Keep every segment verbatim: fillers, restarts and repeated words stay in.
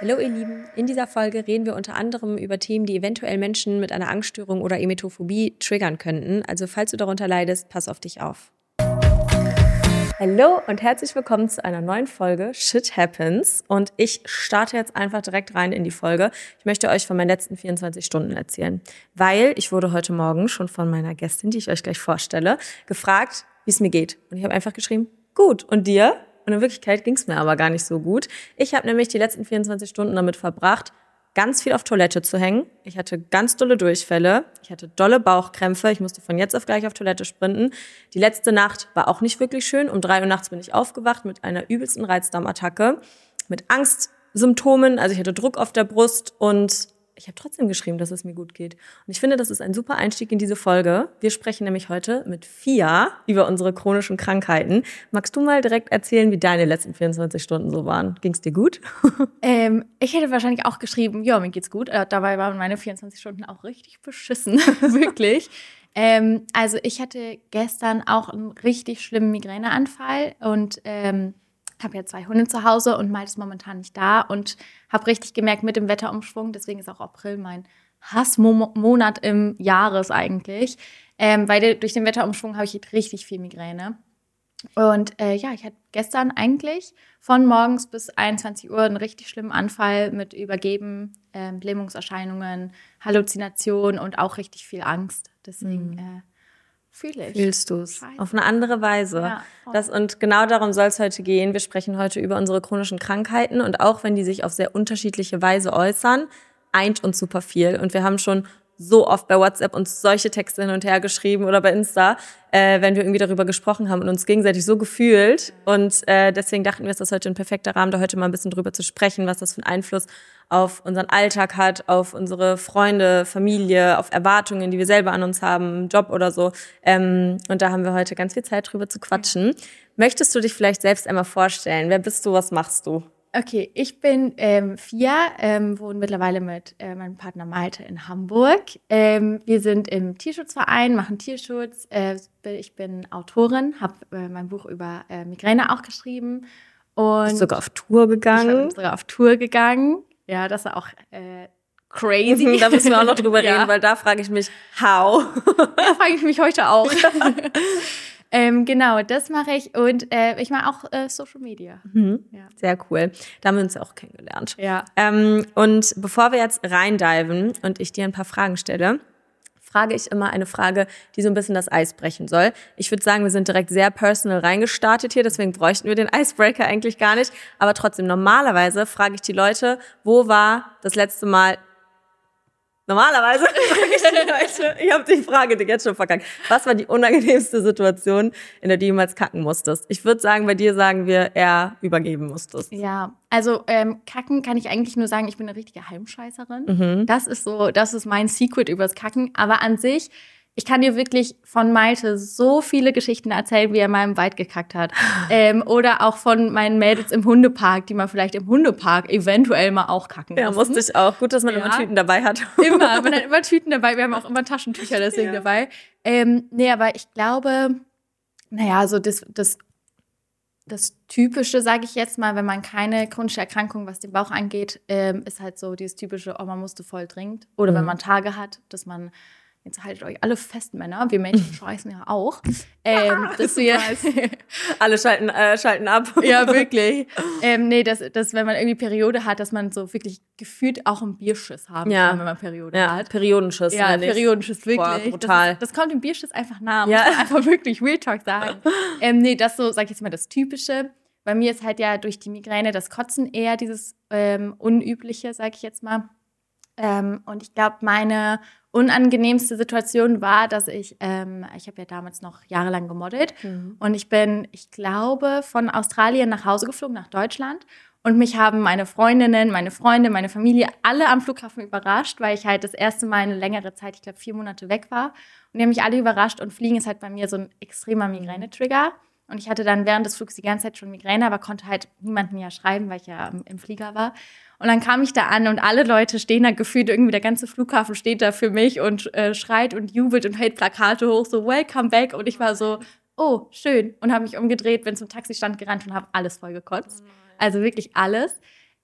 Hallo ihr Lieben, in dieser Folge reden wir unter anderem über Themen, die eventuell Menschen mit einer Angststörung oder Emetophobie triggern könnten. Also falls du darunter leidest, pass auf dich auf. Hallo und herzlich willkommen zu einer neuen Folge Shit Happens. Und ich starte jetzt einfach direkt rein in die Folge. Ich möchte euch von meinen letzten vierundzwanzig Stunden erzählen, weil ich wurde heute Morgen schon von meiner Gästin, die ich euch gleich vorstelle, gefragt, wie es mir geht. Und ich habe einfach geschrieben, gut. Und dir? Und in Wirklichkeit ging es mir aber gar nicht so gut. Ich habe nämlich die letzten vierundzwanzig Stunden damit verbracht, ganz viel auf Toilette zu hängen. Ich hatte ganz dolle Durchfälle. Ich hatte dolle Bauchkrämpfe. Ich musste von jetzt auf gleich auf Toilette sprinten. Die letzte Nacht war auch nicht wirklich schön. Um drei Uhr nachts bin ich aufgewacht mit einer übelsten Reizdarmattacke, mit Angstsymptomen. Also ich hatte Druck auf der Brust und ich habe trotzdem geschrieben, dass es mir gut geht. Und ich finde, das ist ein super Einstieg in diese Folge. Wir sprechen nämlich heute mit Fia über unsere chronischen Krankheiten. Magst du mal direkt erzählen, wie deine letzten vierundzwanzig Stunden so waren? Ging es dir gut? Ähm, ich hätte wahrscheinlich auch geschrieben, ja, mir geht's gut. Äh, dabei waren meine vierundzwanzig Stunden auch richtig beschissen, wirklich. Ähm, also ich hatte gestern auch einen richtig schlimmen Migräneanfall und ähm, habe ja zwei Hunde zu Hause und Malte ist momentan nicht da und habe richtig gemerkt mit dem Wetterumschwung, deswegen ist auch April mein Hassmonat im Jahres eigentlich, ähm, weil durch den Wetterumschwung habe ich richtig viel Migräne. Und äh, ja, ich hatte gestern eigentlich von morgens bis einundzwanzig Uhr einen richtig schlimmen Anfall mit Übergeben, äh, Lähmungserscheinungen, Halluzination und auch richtig viel Angst. Deswegen Mhm. äh, fühle ich. Fühlst du es? Scheiße. Auf eine andere Weise. Ja, das, und genau darum soll es heute gehen. Wir sprechen heute über unsere chronischen Krankheiten und auch wenn die sich auf sehr unterschiedliche Weise äußern, eint uns super viel. Und wir haben schon so oft bei WhatsApp uns solche Texte hin und her geschrieben oder bei Insta, äh, wenn wir irgendwie darüber gesprochen haben und uns gegenseitig so gefühlt. Und äh, deswegen dachten wir, ist das heute ein perfekter Rahmen, da heute mal ein bisschen drüber zu sprechen, was das für einen Einfluss auf unseren Alltag hat, auf unsere Freunde, Familie, auf Erwartungen, die wir selber an uns haben, Job oder so. Ähm, und da haben wir heute ganz viel Zeit drüber zu quatschen. Ja. Möchtest du dich vielleicht selbst einmal vorstellen? Wer bist du, was machst du? Okay, ich bin ähm, Fia, ähm, wohne mittlerweile mit äh, meinem Partner Malte in Hamburg. Ähm, wir sind im Tierschutzverein, machen Tierschutz. Äh, ich bin Autorin, habe äh, mein Buch über äh, Migräne auch geschrieben. Und bist sogar auf Tour gegangen? Ich bin sogar auf Tour gegangen. Ja, das war auch äh, crazy. Da müssen wir auch noch drüber ja. reden, weil da frage ich mich, how? Da frage ich mich heute auch. Ja. Ähm, genau, das mache ich und äh, ich mache auch äh, Social Media. Mhm. Ja. Sehr cool. Da haben wir uns auch kennengelernt. Ja. Ähm, und bevor wir jetzt reindiven und ich dir ein paar Fragen stelle, frage ich immer eine Frage, die so ein bisschen das Eis brechen soll. Ich würde sagen, wir sind direkt sehr personal reingestartet hier, deswegen bräuchten wir den Icebreaker eigentlich gar nicht. Aber trotzdem, normalerweise frage ich die Leute, wo war das letzte Mal... Normalerweise frage ich die Leute, ich habe die Frage jetzt schon verkackt. Was war die unangenehmste Situation, in der du jemals kacken musstest? Ich würde sagen, bei dir sagen wir eher übergeben musstest. Ja, also ähm, kacken kann ich eigentlich nur sagen, ich bin eine richtige Heimscheißerin. Mhm. Das ist so, das ist mein Secret übers Kacken. Aber an sich, ich kann dir wirklich von Malte so viele Geschichten erzählen, wie er mal im Wald gekackt hat. ähm, oder auch von meinen Mädels im Hundepark, die man vielleicht im Hundepark eventuell mal auch kacken Ja, mussten. musste ich auch. Gut, dass man ja. immer Tüten dabei hat. Immer, man hat immer Tüten dabei. Wir haben auch immer Taschentücher deswegen ja. dabei. Ähm, nee, aber ich glaube, naja, so das, das, das Typische, sage ich jetzt mal, wenn man keine chronische Erkrankung, was den Bauch angeht, ähm, ist halt so dieses typische, oh, man musste voll dringend. Oder mhm. wenn man Tage hat, dass man jetzt haltet euch alle fest, Männer. Wir Mädchen scheißen ja auch. Ähm, dass wir alle schalten, äh, schalten ab. Ja, wirklich. Ähm, nee, dass, dass, wenn man irgendwie Periode hat, dass man so wirklich gefühlt auch einen Bierschiss haben ja. kann, wenn man Periode ja, hat. Periodenschiss. Ja, Periodenschiss, wirklich. Boah, brutal. Das, das kommt dem Bierschiss einfach nah, muss ja. man einfach wirklich Real Talk sagen. ähm, nee, das so, sag ich jetzt mal, das Typische. Bei mir ist halt ja durch die Migräne das Kotzen eher dieses ähm, Unübliche, sag ich jetzt mal. Ähm, und ich glaube, meine unangenehmste Situation war, dass ich, ähm, ich habe ja damals noch jahrelang gemodelt mhm. und ich bin, ich glaube, von Australien nach Hause geflogen, nach Deutschland und mich haben meine Freundinnen, meine Freunde, meine Familie alle am Flughafen überrascht, weil ich halt das erste Mal eine längere Zeit, ich glaube vier Monate weg war und die haben mich alle überrascht und Fliegen ist halt bei mir so ein extremer Migräne-Trigger und ich hatte dann während des Flugs die ganze Zeit schon Migräne, aber konnte halt niemanden ja schreiben, weil ich ja im Flieger war. Und dann kam ich da an und alle Leute stehen da gefühlt, irgendwie der ganze Flughafen steht da für mich und äh, schreit und jubelt und hält Plakate hoch, so welcome back. Und ich war so, oh, schön. Und habe mich umgedreht, bin zum Taxistand gerannt und habe alles voll gekotzt. Also wirklich alles.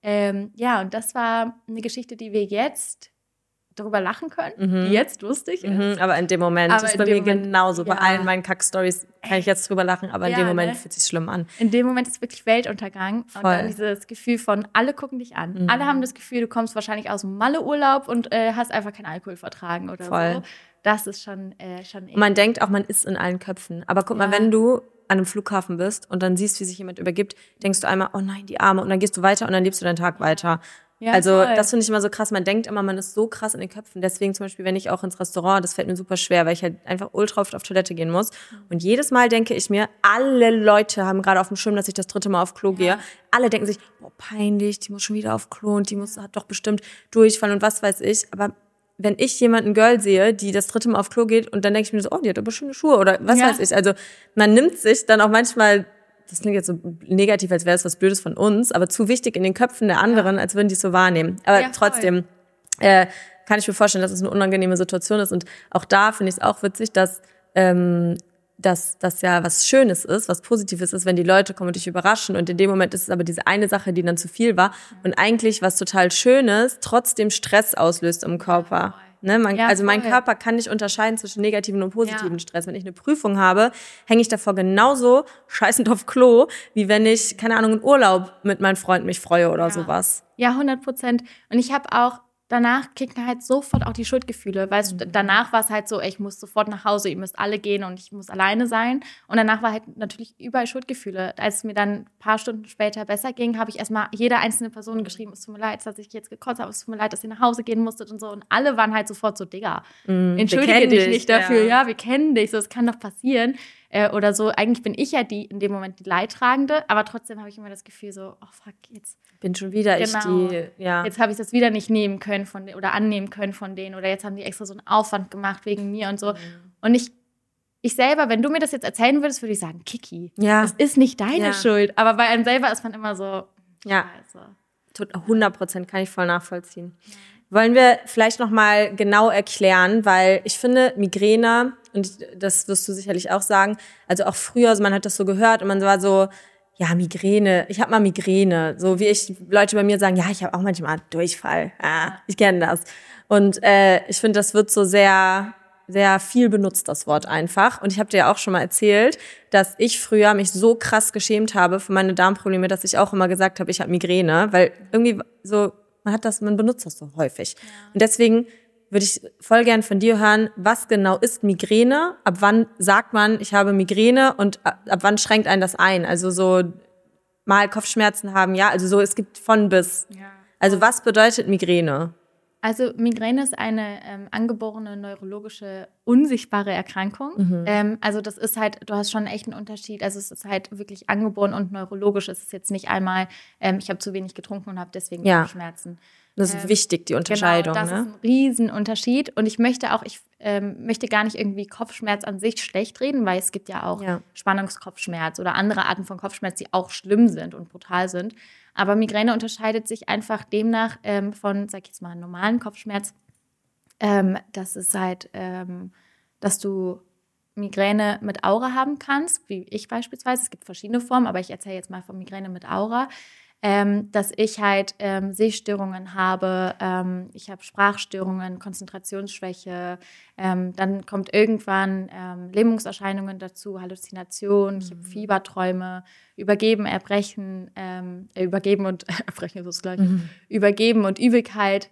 Ähm, ja, und das war eine Geschichte, die wir jetzt darüber lachen können, mhm. die jetzt lustig ist. Mhm, aber in dem Moment aber ist bei mir Moment, genauso. Ja. Bei allen meinen Kack-Stories kann ich jetzt drüber lachen, aber in ja, dem Moment ne? fühlt es sich schlimm an. In dem Moment ist wirklich Weltuntergang. Voll. Und dann dieses Gefühl von, alle gucken dich an. Mhm. Alle haben das Gefühl, du kommst wahrscheinlich aus dem Malle-Urlaub und äh, hast einfach keinen Alkohol vertragen oder Voll. so. Das ist schon äh, schon und man denkt auch, man ist in allen Köpfen. Aber guck ja. mal, wenn du an einem Flughafen bist und dann siehst, wie sich jemand übergibt, denkst du einmal, oh nein, die Arme. Und dann gehst du weiter und dann lebst du deinen Tag weiter. Ja, also voll. Das finde ich immer so krass. Man denkt immer, man ist so krass in den Köpfen. Deswegen zum Beispiel, wenn ich auch ins Restaurant, das fällt mir super schwer, weil ich halt einfach ultra oft auf Toilette gehen muss. Und jedes Mal denke ich mir, alle Leute haben gerade auf dem Schirm, dass ich das dritte Mal auf Klo ja. gehe. Alle denken sich, boah, peinlich, die muss schon wieder auf Klo und die muss, hat doch bestimmt Durchfall und was weiß ich. Aber wenn ich jemanden Girl sehe, die das dritte Mal auf Klo geht und dann denke ich mir so, oh, die hat aber schöne Schuhe oder was ja. weiß ich. Also man nimmt sich dann auch manchmal, das klingt jetzt so negativ, als wäre es was Blödes von uns, aber zu wichtig in den Köpfen der anderen, ja. als würden die es so wahrnehmen. Aber ja, trotzdem äh, kann ich mir vorstellen, dass es eine unangenehme Situation ist. Und auch da finde ich es auch witzig, dass ähm, dass das ja was Schönes ist, was Positives ist, wenn die Leute kommen und dich überraschen. Und in dem Moment ist es aber diese eine Sache, die dann zu viel war. Und eigentlich was total Schönes trotzdem Stress auslöst im Körper. Ne, man, ja, also mein Körper kann nicht unterscheiden zwischen negativen und positiven ja. Stress. Wenn ich eine Prüfung habe, hänge ich davor genauso scheißend auf Klo, wie wenn ich, keine Ahnung, in Urlaub mit meinen Freunden mich freue oder ja. sowas. Ja, hundert Prozent. Und ich habe auch, danach kicken halt sofort auch die Schuldgefühle, weil mhm. danach war es halt so, ey, ich muss sofort nach Hause, ihr müsst alle gehen und ich muss alleine sein. Und danach war halt natürlich überall Schuldgefühle. Als es mir dann ein paar Stunden später besser ging, habe ich erstmal jede einzelne Person geschrieben, es tut mir leid, dass ich jetzt gekotzt habe, es tut mir leid, dass ihr nach Hause gehen musstet und so. Und alle waren halt sofort so, Digga, mhm, entschuldige dich nicht dafür, ja. ja, wir kennen dich, so, das kann doch passieren. Äh, oder so, eigentlich bin ich ja die in dem Moment die Leidtragende, aber trotzdem habe ich immer das Gefühl so, oh fuck, jetzt bin schon wieder genau, ich die, ja. Jetzt habe ich das wieder nicht nehmen können von denen oder annehmen können von denen oder jetzt haben die extra so einen Aufwand gemacht wegen mir und so. Mhm. Und ich, ich selber, wenn du mir das jetzt erzählen würdest, würde ich sagen, Kiki, ja. das ist nicht deine ja. Schuld. Aber bei einem selber ist man immer so, ja, also. hundert Prozent kann ich voll nachvollziehen. Ja. Wollen wir vielleicht noch mal genau erklären, weil ich finde, Migräne, und das wirst du sicherlich auch sagen, also auch früher, also man hat das so gehört und man war so, ja, Migräne, ich habe mal Migräne. So wie ich Leute bei mir sagen, ja, ich habe auch manchmal Durchfall. Ja, ich kenne das. Und äh, ich finde, das wird so sehr, sehr viel benutzt, das Wort einfach. Und ich habe dir ja auch schon mal erzählt, dass ich früher mich so krass geschämt habe für meine Darmprobleme, dass ich auch immer gesagt habe, ich habe Migräne, weil irgendwie so man hat das, man benutzt das so häufig. Ja. Und deswegen würde ich voll gern von dir hören, was genau ist Migräne? Ab wann sagt man, ich habe Migräne und ab, ab wann schränkt einen das ein? Also so mal Kopfschmerzen haben, ja, also so, es gibt von bis. Ja. Also was bedeutet Migräne? Also Migräne ist eine ähm, angeborene neurologische, unsichtbare Erkrankung. Mhm. Ähm, also das ist halt, du hast schon echt einen Unterschied. Also es ist halt wirklich angeboren und neurologisch. Es ist jetzt nicht einmal, ähm, ich habe zu wenig getrunken und habe deswegen ja. Kopfschmerzen. Das ist ähm, wichtig, die Unterscheidung. Genau, das ne? ist ein Riesenunterschied. Und ich möchte auch, ich ähm, möchte gar nicht irgendwie Kopfschmerz an sich schlecht reden, weil es gibt ja auch ja. Spannungskopfschmerz oder andere Arten von Kopfschmerz, die auch schlimm sind und brutal sind. Aber Migräne unterscheidet sich einfach demnach ähm, von, sag ich jetzt mal, normalen Kopfschmerz. Ähm, das ist halt, ähm, dass du Migräne mit Aura haben kannst, wie ich beispielsweise. Es gibt verschiedene Formen, aber ich erzähle jetzt mal von Migräne mit Aura. Ähm, dass ich halt ähm, Sehstörungen habe, ähm, ich habe Sprachstörungen, Konzentrationsschwäche, ähm, dann kommt irgendwann ähm, Lähmungserscheinungen dazu, Halluzinationen, mhm. ich habe Fieberträume, Übergeben, Erbrechen, ähm, äh, Übergeben und Erbrechen ist das gleiche, mhm. Übergeben und Übelkeit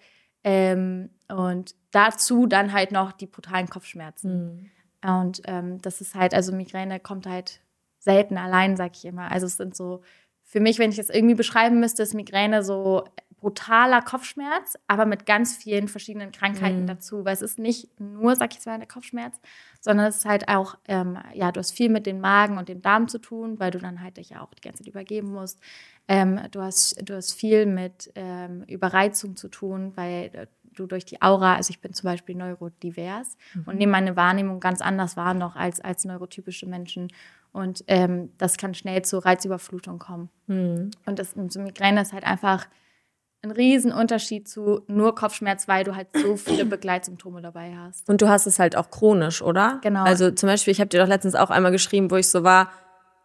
ähm, und dazu dann halt noch die brutalen Kopfschmerzen. Mhm. Und ähm, das ist halt, also Migräne kommt halt selten allein, sag ich immer. Also es sind so für mich, wenn ich das irgendwie beschreiben müsste, ist Migräne so brutaler Kopfschmerz, aber mit ganz vielen verschiedenen Krankheiten mhm. dazu. Weil es ist nicht nur, sag ich jetzt mal, der Kopfschmerz, sondern es ist halt auch, ähm, ja, du hast viel mit dem Magen und dem Darm zu tun, weil du dann halt dich ja auch die ganze Zeit übergeben musst. Ähm, du hast, du hast viel mit ähm, Überreizung zu tun, weil äh, du durch die Aura, also ich bin zum Beispiel neurodivers mhm. und nehme meine Wahrnehmung ganz anders wahr noch als, als neurotypische Menschen. Und ähm, das kann schnell zur Reizüberflutung kommen. Mhm. Und das so Migräne ist halt einfach ein Riesenunterschied zu nur Kopfschmerz, weil du halt so viele Begleitsymptome dabei hast. Und du hast es halt auch chronisch, oder? Genau. Also zum Beispiel, ich habe dir doch letztens auch einmal geschrieben, wo ich so war,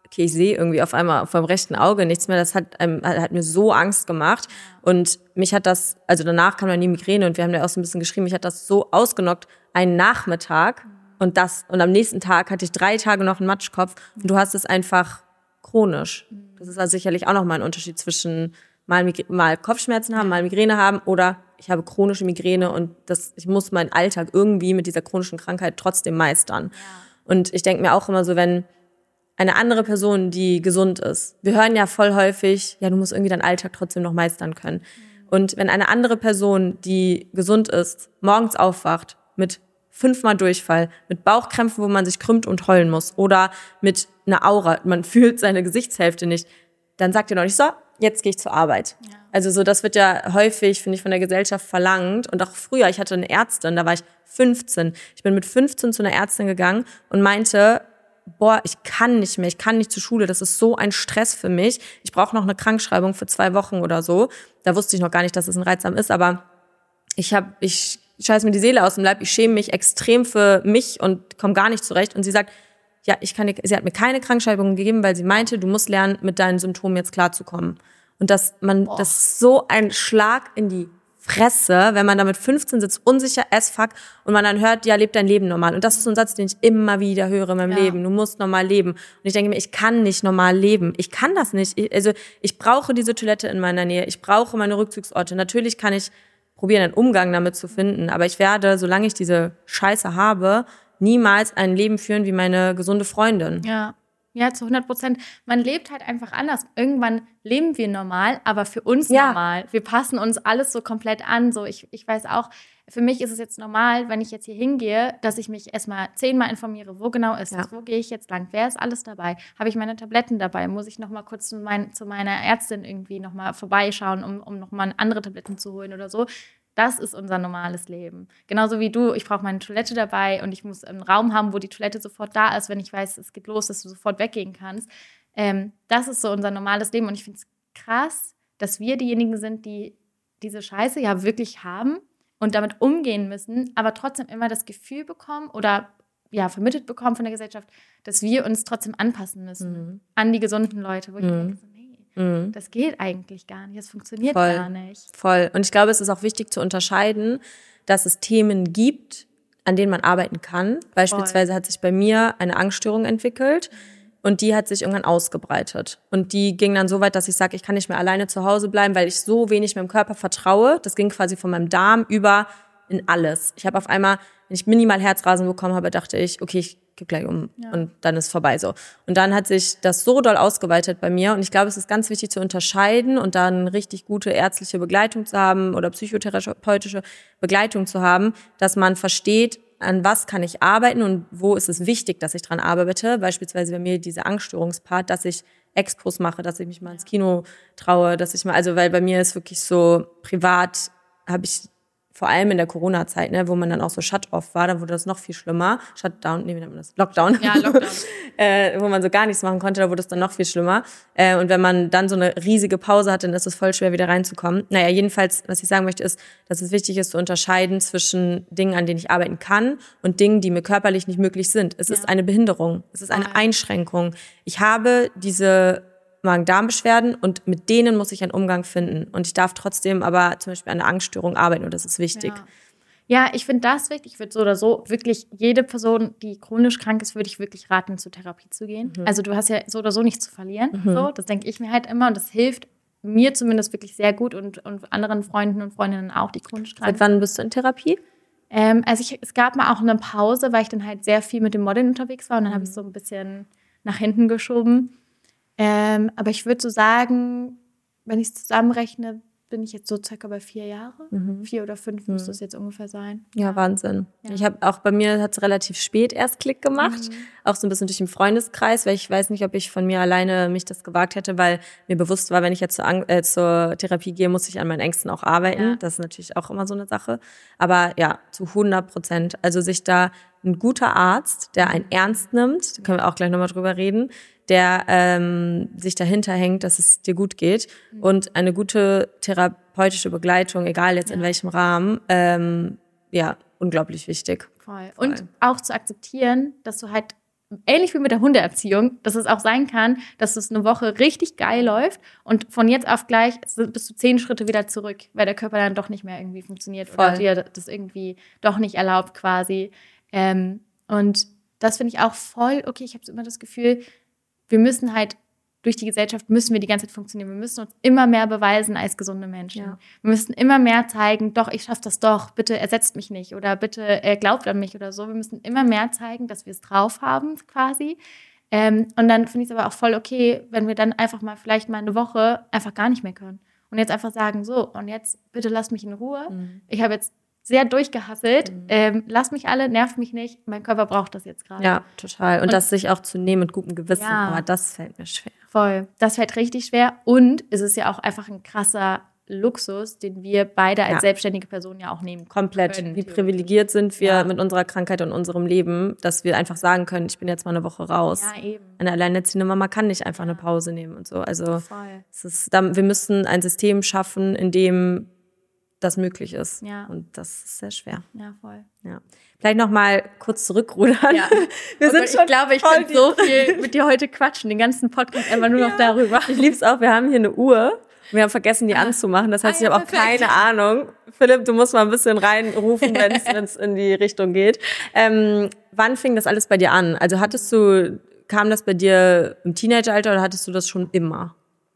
okay, ich sehe irgendwie auf einmal vom rechten Auge nichts mehr. Das hat, einem, hat mir so Angst gemacht. Und mich hat das, also danach kam dann die Migräne und wir haben ja auch so ein bisschen geschrieben, mich hat das so ausgenockt, einen Nachmittag und das. Und am nächsten Tag hatte ich drei Tage noch einen Matschkopf und du hast es einfach chronisch. Das ist also sicherlich auch nochmal ein Unterschied zwischen mal, Migr- mal Kopfschmerzen haben, mal Migräne haben oder ich habe chronische Migräne und das, ich muss meinen Alltag irgendwie mit dieser chronischen Krankheit trotzdem meistern. Und ich denke mir auch immer so, wenn eine andere Person, die gesund ist. Wir hören ja voll häufig, ja, du musst irgendwie deinen Alltag trotzdem noch meistern können. Und wenn eine andere Person, die gesund ist, morgens aufwacht mit fünfmal Durchfall, mit Bauchkrämpfen, wo man sich krümmt und heulen muss oder mit einer Aura, man fühlt seine Gesichtshälfte nicht, dann sagt ihr noch nicht so, jetzt gehe ich zur Arbeit. Ja. Also so, das wird ja häufig, finde ich, von der Gesellschaft verlangt. Und auch früher, ich hatte eine Ärztin, da war ich fünfzehn. Ich bin mit fünfzehn zu einer Ärztin gegangen und meinte, boah, ich kann nicht mehr, ich kann nicht zur Schule, das ist so ein Stress für mich. Ich brauche noch eine Krankschreibung für zwei Wochen oder so. Da wusste ich noch gar nicht, dass es ein Reizdarm ist, aber ich habe, ich scheiß mir die Seele aus dem Leib, ich schäme mich extrem für mich und komme gar nicht zurecht. Und sie sagt, ja, ich kann, sie hat mir keine Krankschreibung gegeben, weil sie meinte, du musst lernen, mit deinen Symptomen jetzt klarzukommen. Und dass man, boah, das ist so ein Schlag in die Fresse, wenn man da mit fünfzehn sitzt, unsicher as fuck und man dann hört, ja, leb dein Leben normal. Und das ist so ein Satz, den ich immer wieder höre in meinem ja. Leben. Du musst normal leben. Und ich denke mir, ich kann nicht normal leben. Ich kann das nicht. Ich, also ich brauche diese Toilette in meiner Nähe. Ich brauche meine Rückzugsorte. Natürlich kann ich probieren, einen Umgang damit zu finden. Aber ich werde, solange ich diese Scheiße habe, niemals ein Leben führen wie meine gesunde Freundin. Ja. Ja, zu hundert Prozent. Man lebt halt einfach anders. Irgendwann leben wir normal, aber für uns ja. normal. Wir passen uns alles so komplett an. So, ich, ich weiß auch, für mich ist es jetzt normal, wenn ich jetzt hier hingehe, dass ich mich erstmal zehnmal informiere, wo genau ist ja. es, wo gehe ich jetzt lang, wer ist alles dabei, habe ich meine Tabletten dabei, muss ich noch mal kurz zu, mein, zu meiner Ärztin irgendwie noch mal vorbeischauen, um, um noch mal andere Tabletten zu holen oder so. Das ist unser normales Leben. Genauso wie du, ich brauche meine Toilette dabei und ich muss einen Raum haben, wo die Toilette sofort da ist, wenn ich weiß, es geht los, dass du sofort weggehen kannst. Ähm, das ist so unser normales Leben und ich finde es krass, dass wir diejenigen sind, die diese Scheiße ja wirklich haben und damit umgehen müssen, aber trotzdem immer das Gefühl bekommen oder ja, vermittelt bekommen von der Gesellschaft, dass wir uns trotzdem anpassen müssen mhm. an die gesunden Leute, wo ich mhm. denke, so, nee, das geht eigentlich gar nicht, das funktioniert voll, gar nicht. Voll. Und ich glaube, es ist auch wichtig zu unterscheiden, dass es Themen gibt, an denen man arbeiten kann. Beispielsweise voll. Hat sich bei mir eine Angststörung entwickelt und die hat sich irgendwann ausgebreitet. Und die ging dann so weit, dass ich sage, ich kann nicht mehr alleine zu Hause bleiben, weil ich so wenig meinem Körper vertraue. Das ging quasi von meinem Darm über in alles. Ich habe auf einmal, wenn ich minimal Herzrasen bekommen habe, dachte ich, okay, ich gebe gleich um ja. und dann ist vorbei so. Und dann hat sich das so doll ausgeweitet bei mir und ich glaube, es ist ganz wichtig zu unterscheiden und dann richtig gute ärztliche Begleitung zu haben oder psychotherapeutische Begleitung zu haben, dass man versteht, an was kann ich arbeiten und wo ist es wichtig, dass ich dran arbeite. Beispielsweise bei mir diese Angststörungspart, dass ich Expos mache, dass ich mich mal ins Kino traue, dass ich mal, also weil bei mir ist wirklich so privat, habe ich vor allem in der Corona-Zeit, ne, wo man dann auch so Shut-off war, da wurde das noch viel schlimmer. Shutdown, nee, wie nennt man das? Lockdown. Ja, Lockdown. äh, wo man so gar nichts machen konnte, da wurde es dann noch viel schlimmer. Äh, und wenn man dann so eine riesige Pause hat, dann ist es voll schwer, wieder reinzukommen. Naja, jedenfalls, was ich sagen möchte, ist, dass es wichtig ist, zu unterscheiden zwischen Dingen, an denen ich arbeiten kann und Dingen, die mir körperlich nicht möglich sind. Es ja. ist eine Behinderung. Es ist eine Einschränkung. Ich habe diese Magen-Darm-Beschwerden und mit denen muss ich einen Umgang finden. Und ich darf trotzdem aber zum Beispiel an einer Angststörung arbeiten und das ist wichtig. Ja, ja, ich finde das wichtig. Ich würde so oder so wirklich jede Person, die chronisch krank ist, würde ich wirklich raten, zur Therapie zu gehen. Mhm. Also du hast ja so oder so nichts zu verlieren. Mhm. So, das denke ich mir halt immer und das hilft mir zumindest wirklich sehr gut und, und anderen Freunden und Freundinnen auch, die chronisch krank sind. Seit wann bist du in Therapie? Ähm, also ich, es gab mal auch eine Pause, weil ich dann halt sehr viel mit dem Modeln unterwegs war und dann mhm. habe ich so ein bisschen nach hinten geschoben. Ähm, aber ich würde so sagen, wenn ich es zusammenrechne, bin ich jetzt so circa bei vier Jahre. Mhm. Vier oder fünf mhm. müsste es jetzt ungefähr sein. Ja, ja. Wahnsinn. Ja. Ich habe auch bei mir hat es relativ spät erst Klick gemacht. Mhm. Auch so ein bisschen durch den Freundeskreis, weil ich weiß nicht, ob ich von mir alleine mich das gewagt hätte, weil mir bewusst war, wenn ich jetzt zur, Ang- äh, zur Therapie gehe, muss ich an meinen Ängsten auch arbeiten. Ja. Das ist natürlich auch immer so eine Sache. Aber ja, zu hundert Prozent. Also sich da ein guter Arzt, der einen ernst nimmt, da können wir auch gleich nochmal drüber reden, der ähm, sich dahinter hängt, dass es dir gut geht mhm. und eine gute therapeutische Begleitung, egal jetzt ja. in welchem Rahmen, ähm, ja, unglaublich wichtig. Voll. Und Voll. auch zu akzeptieren, dass du halt ähnlich wie mit der Hundeerziehung, dass es auch sein kann, dass es eine Woche richtig geil läuft und von jetzt auf gleich bist du zehn Schritte wieder zurück, weil der Körper dann doch nicht mehr irgendwie funktioniert Voll. oder dir das irgendwie doch nicht erlaubt quasi. Ähm, und das finde ich auch voll okay. Ich habe immer das Gefühl, wir müssen halt durch die Gesellschaft müssen wir die ganze Zeit funktionieren. Wir müssen uns immer mehr beweisen als gesunde Menschen. Ja. Wir müssen immer mehr zeigen, doch, ich schaffe das doch, bitte ersetzt mich nicht oder bitte äh, glaubt an mich oder so. Wir müssen immer mehr zeigen, dass wir es drauf haben quasi. Ähm, und dann finde ich es aber auch voll okay, wenn wir dann einfach mal vielleicht mal eine Woche einfach gar nicht mehr können. Und jetzt einfach sagen, so, und jetzt bitte lasst mich in Ruhe. Mhm. Ich habe jetzt sehr durchgehasselt. Mhm. Ähm, lasst mich alle, nervt mich nicht. Mein Körper braucht das jetzt gerade. Ja, total. Und, und das sich auch zu nehmen mit gutem Gewissen. Ja. Aber das fällt mir schwer. Voll. Das fällt richtig schwer. Und es ist ja auch einfach ein krasser Luxus, den wir beide als ja. selbstständige Personen ja auch nehmen Komplett. können. Wie privilegiert sind wir ja. mit unserer Krankheit und unserem Leben, dass wir einfach sagen können, ich bin jetzt mal eine Woche raus. Ja, eben. Eine alleinerziehende Mama kann nicht einfach ja. eine Pause nehmen und so. Also Voll. Es ist, wir müssen ein System schaffen, in dem das möglich ist. Ja. Und das ist sehr schwer. Ja, voll. Ja. Vielleicht noch mal kurz zurückrudern. Ja. Wir sind ich schon glaube, ich könnte so viel mit dir heute quatschen, den ganzen Podcast einfach nur ja. noch darüber. Ich lieb's auch, wir haben hier eine Uhr. Wir haben vergessen, die ah. anzumachen. Das heißt, ah, ja, ich habe auch perfekt. keine Ahnung. Philipp, du musst mal ein bisschen reinrufen, wenn es in die Richtung geht. Ähm, wann fing das alles bei dir an? Also hattest du, kam das bei dir im Teenageralter oder hattest du das schon immer?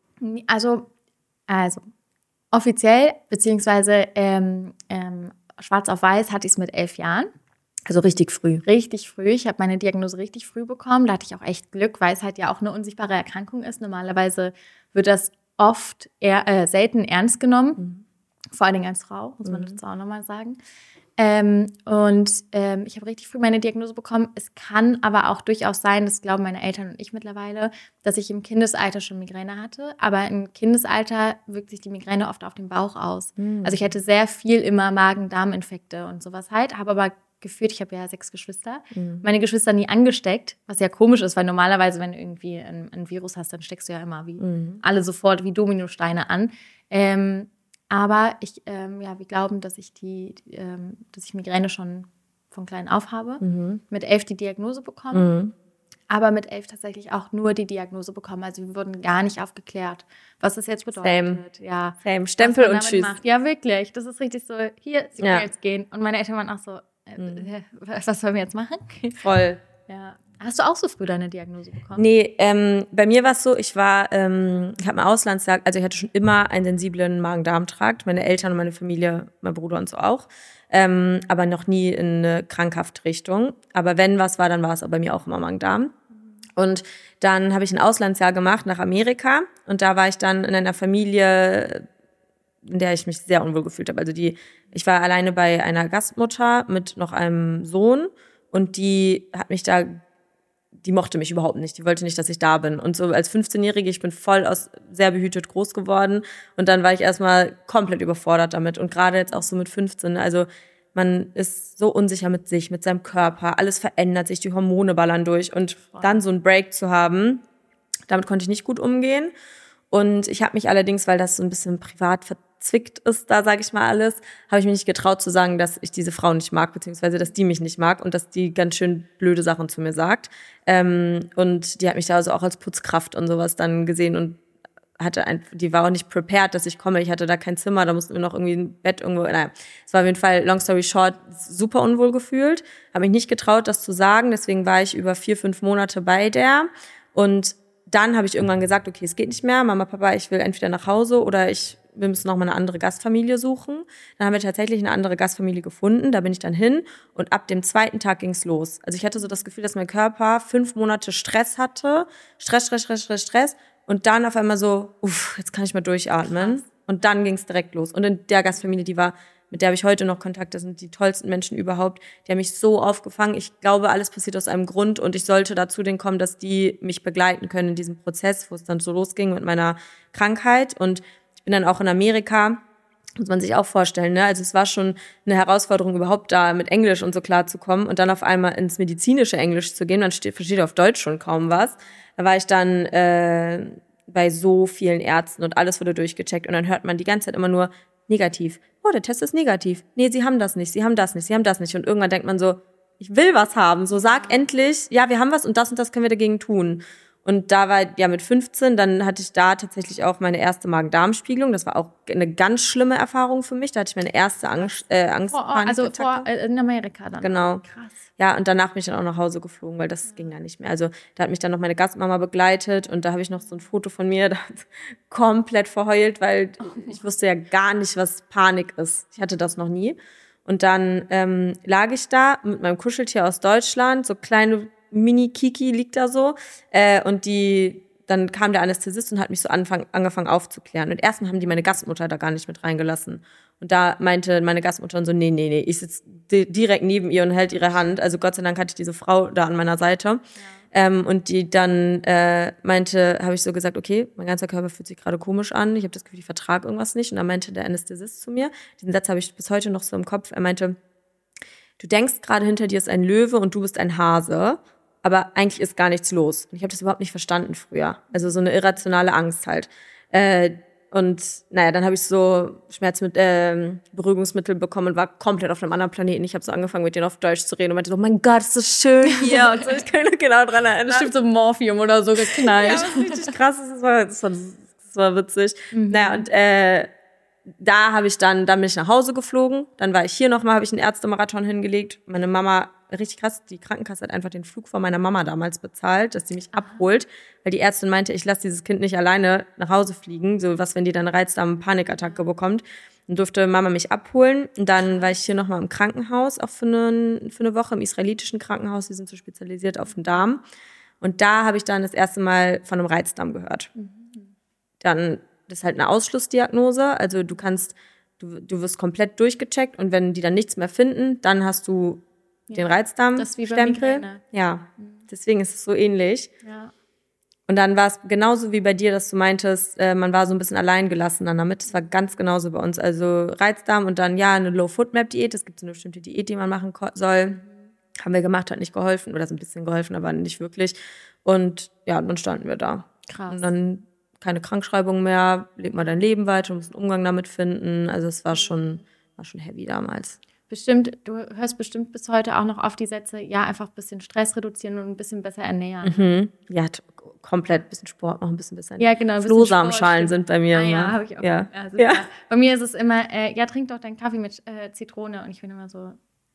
Also, also offiziell, beziehungsweise ähm, ähm, schwarz auf weiß hatte ich es mit elf Jahren. Also richtig früh. Richtig früh. Ich habe meine Diagnose richtig früh bekommen. Da hatte ich auch echt Glück, weil es halt ja auch eine unsichtbare Erkrankung ist. Normalerweise wird das oft eher, äh, selten ernst genommen. Mhm. Vor allen Dingen als Frau, muss man mhm. dazu auch nochmal sagen. Ähm, und ähm, ich habe richtig früh meine Diagnose bekommen. Es kann aber auch durchaus sein, das glauben meine Eltern und ich mittlerweile, dass ich im Kindesalter schon Migräne hatte. Aber im Kindesalter wirkt sich die Migräne oft auf den Bauch aus. Mhm. Also ich hatte sehr viel immer Magen-Darm-Infekte und sowas halt, habe aber geführt, ich habe ja sechs Geschwister, mhm. meine Geschwister nie angesteckt, was ja komisch ist, weil normalerweise, wenn du irgendwie ein, ein Virus hast, dann steckst du ja immer wie mhm. alle sofort wie Dominosteine an. Ähm, aber ich, ähm, ja, wir glauben, dass ich die, die ähm, dass ich Migräne schon von klein auf habe. Mhm. Mit elf die Diagnose bekommen, mhm. aber mit elf tatsächlich auch nur die Diagnose bekommen. Also wir wurden gar nicht aufgeklärt, was das jetzt bedeutet. Same. Ja, Same. Stempel und Tschüss. Macht. Ja, wirklich. Das ist richtig so, hier, sie können ja. jetzt gehen. Und meine Eltern waren auch so, äh, was sollen wir jetzt machen? Voll. Ja. Hast du auch so früh deine Diagnose bekommen? Nee, ähm, bei mir war es so, ich war, ähm, ich habe ein Auslandsjahr, also ich hatte schon immer einen sensiblen Magen-Darm-Trakt, meine Eltern und meine Familie, mein Bruder und so auch, ähm, aber noch nie in eine krankhafte Richtung. Aber wenn was war, dann war es bei mir auch immer Magen-Darm. Und dann habe ich ein Auslandsjahr gemacht nach Amerika und da war ich dann in einer Familie, in der ich mich sehr unwohl gefühlt habe. Also die, ich war alleine bei einer Gastmutter mit noch einem Sohn und die hat mich da die mochte mich überhaupt nicht, die wollte nicht, dass ich da bin. Und so als fünfzehnjährige, ich bin voll aus sehr behütet groß geworden und dann war ich erstmal komplett überfordert damit und gerade jetzt auch so mit fünfzehn, also man ist so unsicher mit sich, mit seinem Körper, alles verändert sich, die Hormone ballern durch und dann so einen Break zu haben, damit konnte ich nicht gut umgehen und ich habe mich allerdings, weil das so ein bisschen privat verzwickt ist, da sage ich mal alles, habe ich mich nicht getraut zu sagen, dass ich diese Frau nicht mag, beziehungsweise dass die mich nicht mag und dass die ganz schön blöde Sachen zu mir sagt. Ähm, und die hat mich da also auch als Putzkraft und sowas dann gesehen und hatte ein, die war auch nicht prepared, dass ich komme. Ich hatte da kein Zimmer, da mussten wir noch irgendwie ein Bett irgendwo, naja. Es war auf jeden Fall, long story short, super unwohl gefühlt. Habe mich nicht getraut, das zu sagen, deswegen war ich über vier, fünf Monate bei der und dann habe ich irgendwann gesagt, okay, es geht nicht mehr, Mama, Papa, ich will entweder nach Hause oder ich wir müssen noch mal eine andere Gastfamilie suchen. Dann haben wir tatsächlich eine andere Gastfamilie gefunden, da bin ich dann hin und ab dem zweiten Tag ging's los. Also ich hatte so das Gefühl, dass mein Körper fünf Monate Stress hatte, Stress, Stress, Stress, Stress, Stress und dann auf einmal so, uff, jetzt kann ich mal durchatmen. Krass. Und dann ging's direkt los. Und in der Gastfamilie, die war, mit der habe ich heute noch Kontakt, das sind die tollsten Menschen überhaupt, die haben mich so aufgefangen. Ich glaube, alles passiert aus einem Grund und ich sollte dazu den kommen, dass die mich begleiten können in diesem Prozess, wo es dann so losging mit meiner Krankheit und ich bin dann auch in Amerika, muss man sich auch vorstellen, ne? Also es war schon eine Herausforderung, überhaupt da mit Englisch und so klar zu kommen und dann auf einmal ins medizinische Englisch zu gehen, man steht, versteht auf Deutsch schon kaum was. Da war ich dann äh, bei so vielen Ärzten und alles wurde durchgecheckt und dann hört man die ganze Zeit immer nur negativ. Oh, der Test ist negativ. Nee, sie haben das nicht, sie haben das nicht, sie haben das nicht. Und irgendwann denkt man so, ich will was haben. So, sag endlich, ja, wir haben was und das und das können wir dagegen tun. Und da war, ja, mit fünfzehn, dann hatte ich da tatsächlich auch meine erste Magen-Darm-Spiegelung. Das war auch eine ganz schlimme Erfahrung für mich. Da hatte ich meine erste Angst, äh, Angst vor, also vor, äh, in Amerika dann. Genau. Krass. Ja, und danach bin ich dann auch nach Hause geflogen, weil das ja. ging dann nicht mehr. Also da hat mich dann noch meine Gastmama begleitet und da habe ich noch so ein Foto von mir, da hat komplett verheult, weil ich wusste ja gar nicht, was Panik ist. Ich hatte das noch nie. Und dann ähm, lag ich da mit meinem Kuscheltier aus Deutschland, so kleine Mini-Kiki liegt da so. Äh, und die, dann kam der Anästhesist und hat mich so anfang, angefangen aufzuklären. Und erstmal haben die meine Gastmutter da gar nicht mit reingelassen. Und da meinte meine Gastmutter so, nee, nee, nee, ich sitze di- direkt neben ihr und hält ihre Hand. Also Gott sei Dank hatte ich diese Frau da an meiner Seite. Ja. Ähm, und die dann äh, meinte, habe ich so gesagt, okay, mein ganzer Körper fühlt sich gerade komisch an. Ich habe das Gefühl, ich vertrage irgendwas nicht. Und dann meinte der Anästhesist zu mir, diesen Satz habe ich bis heute noch so im Kopf, er meinte, du denkst gerade, hinter dir ist ein Löwe und du bist ein Hase. Aber eigentlich ist gar nichts los. Und ich habe das überhaupt nicht verstanden früher. Also so eine irrationale Angst halt. Äh, und naja, dann habe ich so Schmerzmittel, äh, Beruhigungsmittel bekommen und war komplett auf einem anderen Planeten. Ich habe so angefangen, mit denen auf Deutsch zu reden und meinte so, oh mein Gott, ist so schön hier. Und so, ich kann mich genau dran erinnern. Bestimmt so Morphium oder so geknallt. Ja, was richtig krass ist. Das war, das war, das war witzig. Mhm. Naja, und äh, da habe ich dann, dann bin ich nach Hause geflogen. Dann war ich hier nochmal, habe ich einen Ärztemarathon hingelegt. Meine Mama, richtig krass, die Krankenkasse hat einfach den Flug von meiner Mama damals bezahlt, dass sie mich abholt, weil die Ärztin meinte, ich lasse dieses Kind nicht alleine nach Hause fliegen, so was, wenn die dann Reizdarm-Panikattacke bekommt. Dann durfte Mama mich abholen. Und dann war ich hier nochmal im Krankenhaus, auch für eine, für eine Woche im israelitischen Krankenhaus. Die sind so spezialisiert auf den Darm. Und da habe ich dann das erste Mal von einem Reizdarm gehört. Dann, das ist halt eine Ausschlussdiagnose. Also du kannst, du, du wirst komplett durchgecheckt und wenn die dann nichts mehr finden, dann hast du den Reizdarmstempel. Ja, deswegen ist es so ähnlich. Ja. Und dann war es genauso wie bei dir, dass du meintest, äh, man war so ein bisschen alleingelassen dann damit. Das war ganz genauso bei uns. Also Reizdarm und dann, ja, eine Low-Food-Map-Diät. Es gibt so eine bestimmte Diät, die man machen ko- soll. Mhm. Haben wir gemacht, hat nicht geholfen. Oder so ein bisschen geholfen, aber nicht wirklich. Und ja, dann standen wir da. Krass. Und dann keine Krankschreibung mehr, lebt mal dein Leben weiter, musst einen Umgang damit finden. Also es war schon, war schon heavy damals. Bestimmt, du hörst bestimmt bis heute auch noch auf die Sätze, ja, einfach ein bisschen Stress reduzieren und ein bisschen besser ernähren. Mhm. Ja, t- komplett, ein bisschen Sport machen, ein bisschen besser Ja, ernähren. genau. Flohsamenschalen sind bei mir. Ah, ne? ja, habe ich auch. Ja. Ja, Ja. Bei mir ist es immer, äh, ja, trink doch deinen Kaffee mit äh, Zitrone. Und ich bin immer so,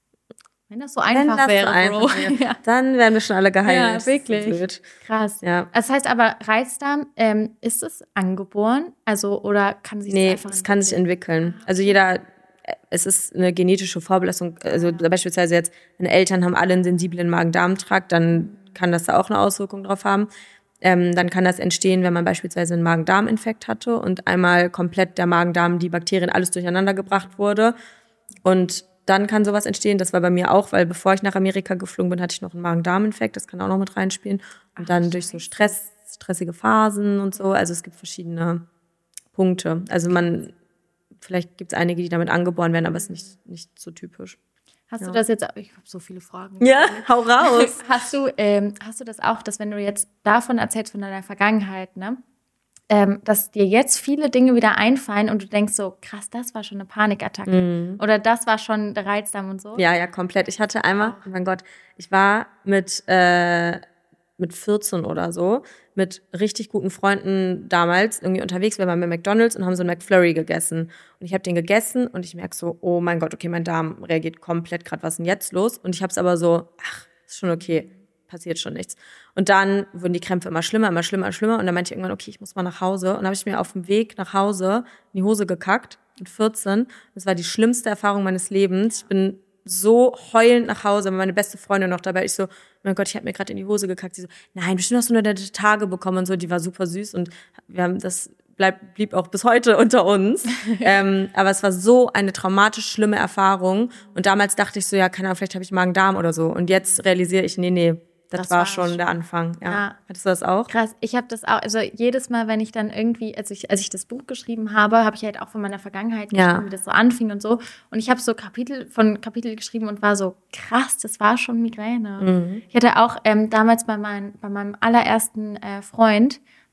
wenn das so einfach das wäre, so einfach Bro. wäre, Ja. dann wären wir schon alle geheilt. Ja, wirklich. Das ist blöd. Krass. Ja. Das heißt aber, Reizdarm, ähm, ist es angeboren? Also, oder kann sich Nee, das einfach es kann sich entwickeln. Also jeder, es ist eine genetische Vorbelastung. Also beispielsweise jetzt, meine Eltern haben alle einen sensiblen Magen-Darm-Trakt, dann kann das da auch eine Auswirkung drauf haben. Ähm, dann kann das entstehen, wenn man beispielsweise einen Magen-Darm-Infekt hatte und einmal komplett der Magen-Darm, die Bakterien, alles durcheinander gebracht wurde. Und dann kann sowas entstehen. Das war bei mir auch, weil bevor ich nach Amerika geflogen bin, hatte ich noch einen Magen-Darm-Infekt. Das kann auch noch mit reinspielen. Und dann durch so Stress, stressige Phasen und so. Also es gibt verschiedene Punkte. Also man, vielleicht gibt es einige, die damit angeboren werden, aber es ist nicht, nicht so typisch. Hast Ja. du das jetzt, ich habe so viele Fragen. Ja, hau raus. Hast du, ähm, hast du das auch, dass wenn du jetzt davon erzählst, von deiner Vergangenheit, ne, ähm, dass dir jetzt viele Dinge wieder einfallen und du denkst so, krass, das war schon eine Panikattacke. Mhm. Oder das war schon der Reizdarm und so? Ja, ja, komplett. Ich hatte einmal, oh mein Gott, ich war mit, äh, mit vierzehn oder so, mit richtig guten Freunden damals irgendwie unterwegs. Wir waren bei McDonald's und haben so einen McFlurry gegessen. Und ich habe den gegessen und ich merke so, oh mein Gott, okay, mein Darm reagiert komplett gerade, was ist denn jetzt los? Und ich habe es aber so, ach, ist schon okay, passiert schon nichts. Und dann wurden die Krämpfe immer schlimmer, immer schlimmer, schlimmer. Und dann meinte ich irgendwann, okay, ich muss mal nach Hause. Und dann habe ich mir auf dem Weg nach Hause in die Hose gekackt mit vierzehn. Das war die schlimmste Erfahrung meines Lebens. Ich bin so heulend nach Hause, meine beste Freundin noch dabei. Ich so, mein Gott, ich habe mir gerade in die Hose gekackt. Sie so, nein, bestimmt hast du nur deine Tage bekommen und so. Die war super süß und wir haben das bleib, blieb auch bis heute unter uns. ähm, aber es war so eine traumatisch schlimme Erfahrung. Und damals dachte ich so, ja, keine Ahnung, vielleicht habe ich Magen-Darm oder so. Und jetzt realisiere ich, nee, nee, das, das war, war schon der Anfang. Ja. Ja. Hattest du das auch? Krass, ich habe das auch, also jedes Mal, wenn ich dann irgendwie, als ich, als ich das Buch geschrieben habe, habe ich halt auch von meiner Vergangenheit ja. geschrieben, wie das so anfing und so. Und ich habe so Kapitel von Kapitel geschrieben und war so, krass, das war schon Migräne. Mhm. Ich hatte auch ähm, damals bei, mein, bei meinem allerersten äh, Freund,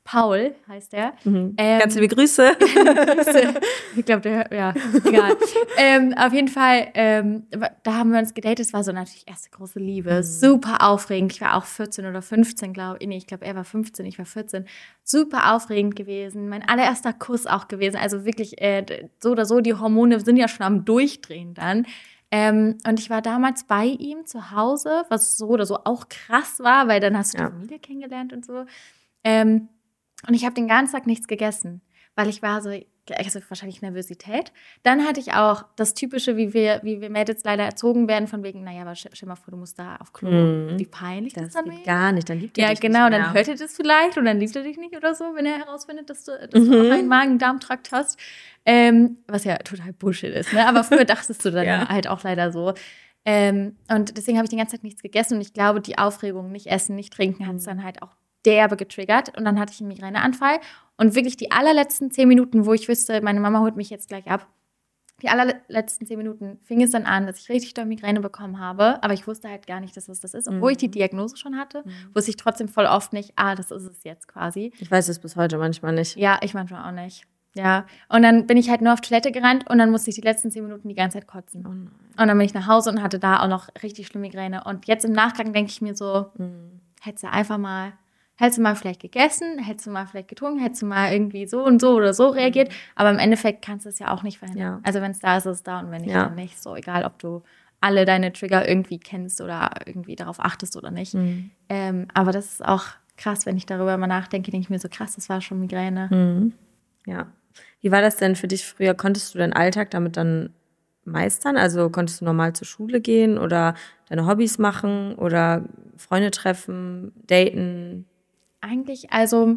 Paul heißt der. Mhm. Ähm, Ganz liebe Grüße. Grüße. Ich glaube, der, ja, egal. ähm, auf jeden Fall, ähm, da haben wir uns gedatet. Es war so natürlich erste große Liebe. Mhm. Super aufregend. Ich war auch vierzehn oder fünfzehn, glaube ich. Nee, ich glaube, er war fünfzehn, ich war vierzehn. Super aufregend gewesen. Mein allererster Kuss auch gewesen. Also wirklich, äh, so oder so, die Hormone sind ja schon am Durchdrehen dann. Ähm, und ich war damals bei ihm zu Hause, was so oder so auch krass war, weil dann hast du ja. die Familie kennengelernt und so. Ähm, Und ich habe den ganzen Tag nichts gegessen, weil ich war so, also wahrscheinlich Nervosität. Dann hatte ich auch das Typische, wie wir, wie wir Mädels leider erzogen werden, von wegen, naja, aber stell mal vor, du musst da auf Klo. Mm. Wie peinlich das, das dann geht gar nicht, dann liebt er ja, dich genau, nicht mehr. Dann hört er das vielleicht und dann liebt er dich nicht oder so, wenn er herausfindet, dass du, dass mhm. du auch einen Magen-Darm-Trakt hast. Ähm, was ja total Bullshit ist, ne? Aber früher dachtest du dann ja. halt auch leider so. Ähm, und deswegen habe ich die ganze Zeit nichts gegessen und ich glaube, die Aufregung, nicht essen, nicht trinken, hat es dann halt auch derbe getriggert und dann hatte ich einen Migräneanfall und wirklich die allerletzten zehn Minuten, wo ich wüsste, meine Mama holt mich jetzt gleich ab, die allerletzten zehn Minuten fing es dann an, dass ich richtig doll Migräne bekommen habe, aber ich wusste halt gar nicht, dass das das ist, obwohl mhm. ich die Diagnose schon hatte, mhm. wusste ich trotzdem voll oft nicht, ah, das ist es jetzt quasi. Ich weiß es bis heute manchmal nicht. Ja, ich manchmal auch nicht. Ja, und dann bin ich halt nur auf Toilette gerannt und dann musste ich die letzten zehn Minuten die ganze Zeit kotzen. Oh nein. Und dann bin ich nach Hause und hatte da auch noch richtig schlimme Migräne und jetzt im Nachgang denke ich mir so, mhm. hättest du einfach mal Hättest du mal vielleicht gegessen, hättest du mal vielleicht getrunken, hättest du mal irgendwie so und so oder so reagiert. Mhm. Aber im Endeffekt kannst du es ja auch nicht verhindern. Ja. Also wenn es da ist, ist es da und wenn nicht, ja. dann nicht. So egal, ob du alle deine Trigger irgendwie kennst oder irgendwie darauf achtest oder nicht. Mhm. Ähm, aber das ist auch krass, wenn ich darüber mal nachdenke, denke ich mir so, krass, das war schon Migräne. Mhm. Ja. Wie war das denn für dich früher? Konntest du deinen Alltag damit dann meistern? Also konntest du normal zur Schule gehen oder deine Hobbys machen oder Freunde treffen, daten? Eigentlich, also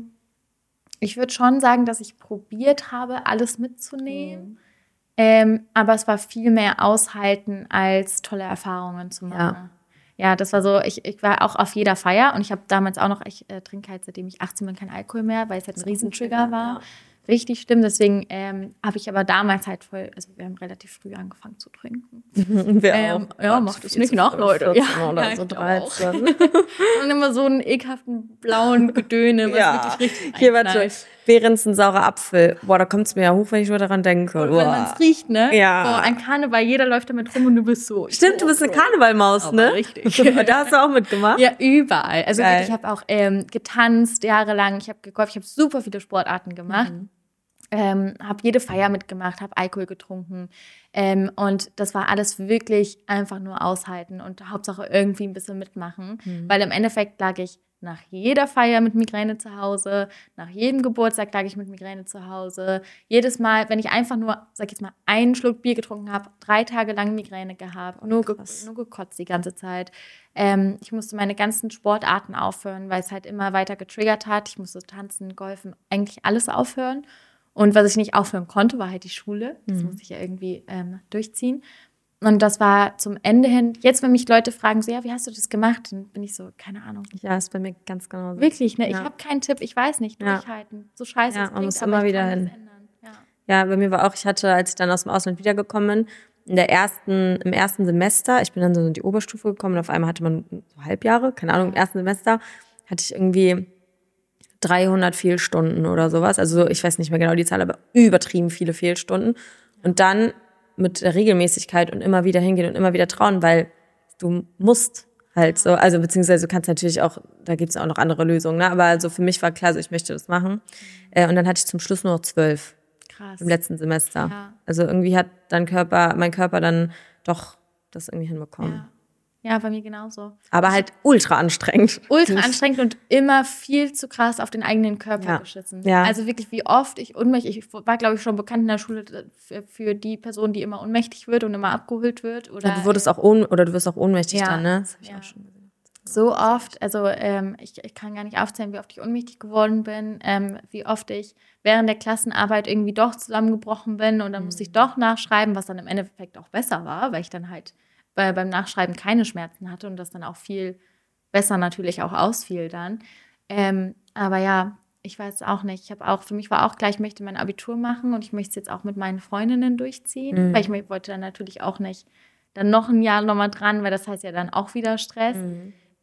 ich würde schon sagen, dass ich probiert habe, alles mitzunehmen. Mhm. Ähm, aber es war viel mehr aushalten, als tolle Erfahrungen zu machen. Ja, ja das war so, ich, ich war auch auf jeder Feier und ich habe damals auch noch, ich äh, trinke halt, seitdem ich achtzehn bin, kein Alkohol mehr, weil es halt ein Riesentrigger war. Ja. Richtig schlimm, deswegen ähm, habe ich aber damals halt voll, also wir haben relativ früh angefangen zu trinken. Wir ähm, auch. Ja, macht es nicht nach, Leute. Ja, oder ja, so dreizehn. Und immer so einen ekelhaften blauen Gedöne, was ja. wirklich richtig Hier, warte, während ein saurer Apfel. Boah, da kommt es mir ja hoch, wenn ich nur daran denke. Und wenn man es riecht, ne? Ja. Boah, ein Karneval, jeder läuft damit rum und du bist so. Stimmt, du bist eine Karnevalmaus, ne? Richtig. Da hast du auch mitgemacht? Ja, überall. Also wirklich, ich habe auch ähm, getanzt jahrelang, ich habe gegolft, ich habe super viele Sportarten gemacht. Mhm. Ähm, habe jede Feier mitgemacht, habe Alkohol getrunken ähm, und das war alles wirklich einfach nur aushalten und Hauptsache irgendwie ein bisschen mitmachen, mhm. weil im Endeffekt lag ich nach jeder Feier mit Migräne zu Hause, nach jedem Geburtstag lag ich mit Migräne zu Hause, jedes Mal, wenn ich einfach nur, sag ich jetzt mal, einen Schluck Bier getrunken habe, drei Tage lang Migräne gehabt, oh, nur, ge- nur gekotzt die ganze Zeit. Ähm, ich musste meine ganzen Sportarten aufhören, weil es halt immer weiter getriggert hat. Ich musste tanzen, golfen, eigentlich alles aufhören. Und was ich nicht aufhören konnte, war halt die Schule. Das mhm. musste ich ja irgendwie ähm, durchziehen. Und das war zum Ende hin, jetzt wenn mich Leute fragen, so, ja, wie hast du das gemacht? Dann bin ich so, keine Ahnung. Ja, ist bei mir ganz genau so. Wirklich, ne? Ja. Ich habe keinen Tipp, ich weiß nicht, durchhalten. Ja. So scheiße ja, es man klingt, muss aber immer ich wieder kann hin. das ändern. Ja. ja, bei mir war auch, ich hatte, als ich dann aus dem Ausland wiedergekommen bin, in der ersten, im ersten Semester, ich bin dann so in die Oberstufe gekommen und auf einmal hatte man so Halbjahre, keine Ahnung, im ersten Semester hatte ich irgendwie dreihundert Fehlstunden oder sowas. Also ich weiß nicht mehr genau die Zahl, aber übertrieben viele Fehlstunden. Und dann mit der Regelmäßigkeit und immer wieder hingehen und immer wieder trauen, weil du musst halt so, also beziehungsweise du kannst natürlich auch, da gibt es auch noch andere Lösungen, ne? Aber also für mich war klar, so ich möchte das machen. Äh, und dann hatte ich zum Schluss nur noch zwölf. Krass. Im letzten Semester. Ja. Also irgendwie hat dein Körper, mein Körper dann doch das irgendwie hinbekommen. Ja. Ja, bei mir genauso. Aber halt ultra anstrengend. Ultra anstrengend und immer viel zu krass auf den eigenen Körper ja. geschissen. Ja. Also wirklich, wie oft ich ohnmächtig, ich war, glaube ich, schon bekannt in der Schule für, für die Person, die immer ohnmächtig wird und immer abgeholt wird. Oder, ja, du wurdest auch ohn, oder du wirst auch ohnmächtig ja. dann, ne? Das hab ich ja. auch schon gesehen. So oft, also ähm, ich, ich kann gar nicht aufzählen, wie oft ich ohnmächtig geworden bin, ähm, wie oft ich während der Klassenarbeit irgendwie doch zusammengebrochen bin und dann mhm. musste ich doch nachschreiben, was dann im Endeffekt auch besser war, weil ich dann halt bei, beim Nachschreiben keine Schmerzen hatte und das dann auch viel besser natürlich auch ausfiel dann. Ähm, aber ja, ich weiß auch nicht. Ich habe auch, für mich war auch klar, ich möchte mein Abitur machen und ich möchte es jetzt auch mit meinen Freundinnen durchziehen, mhm. weil ich wollte dann natürlich auch nicht dann noch ein Jahr nochmal dran, weil das heißt ja dann auch wieder Stress. Mhm.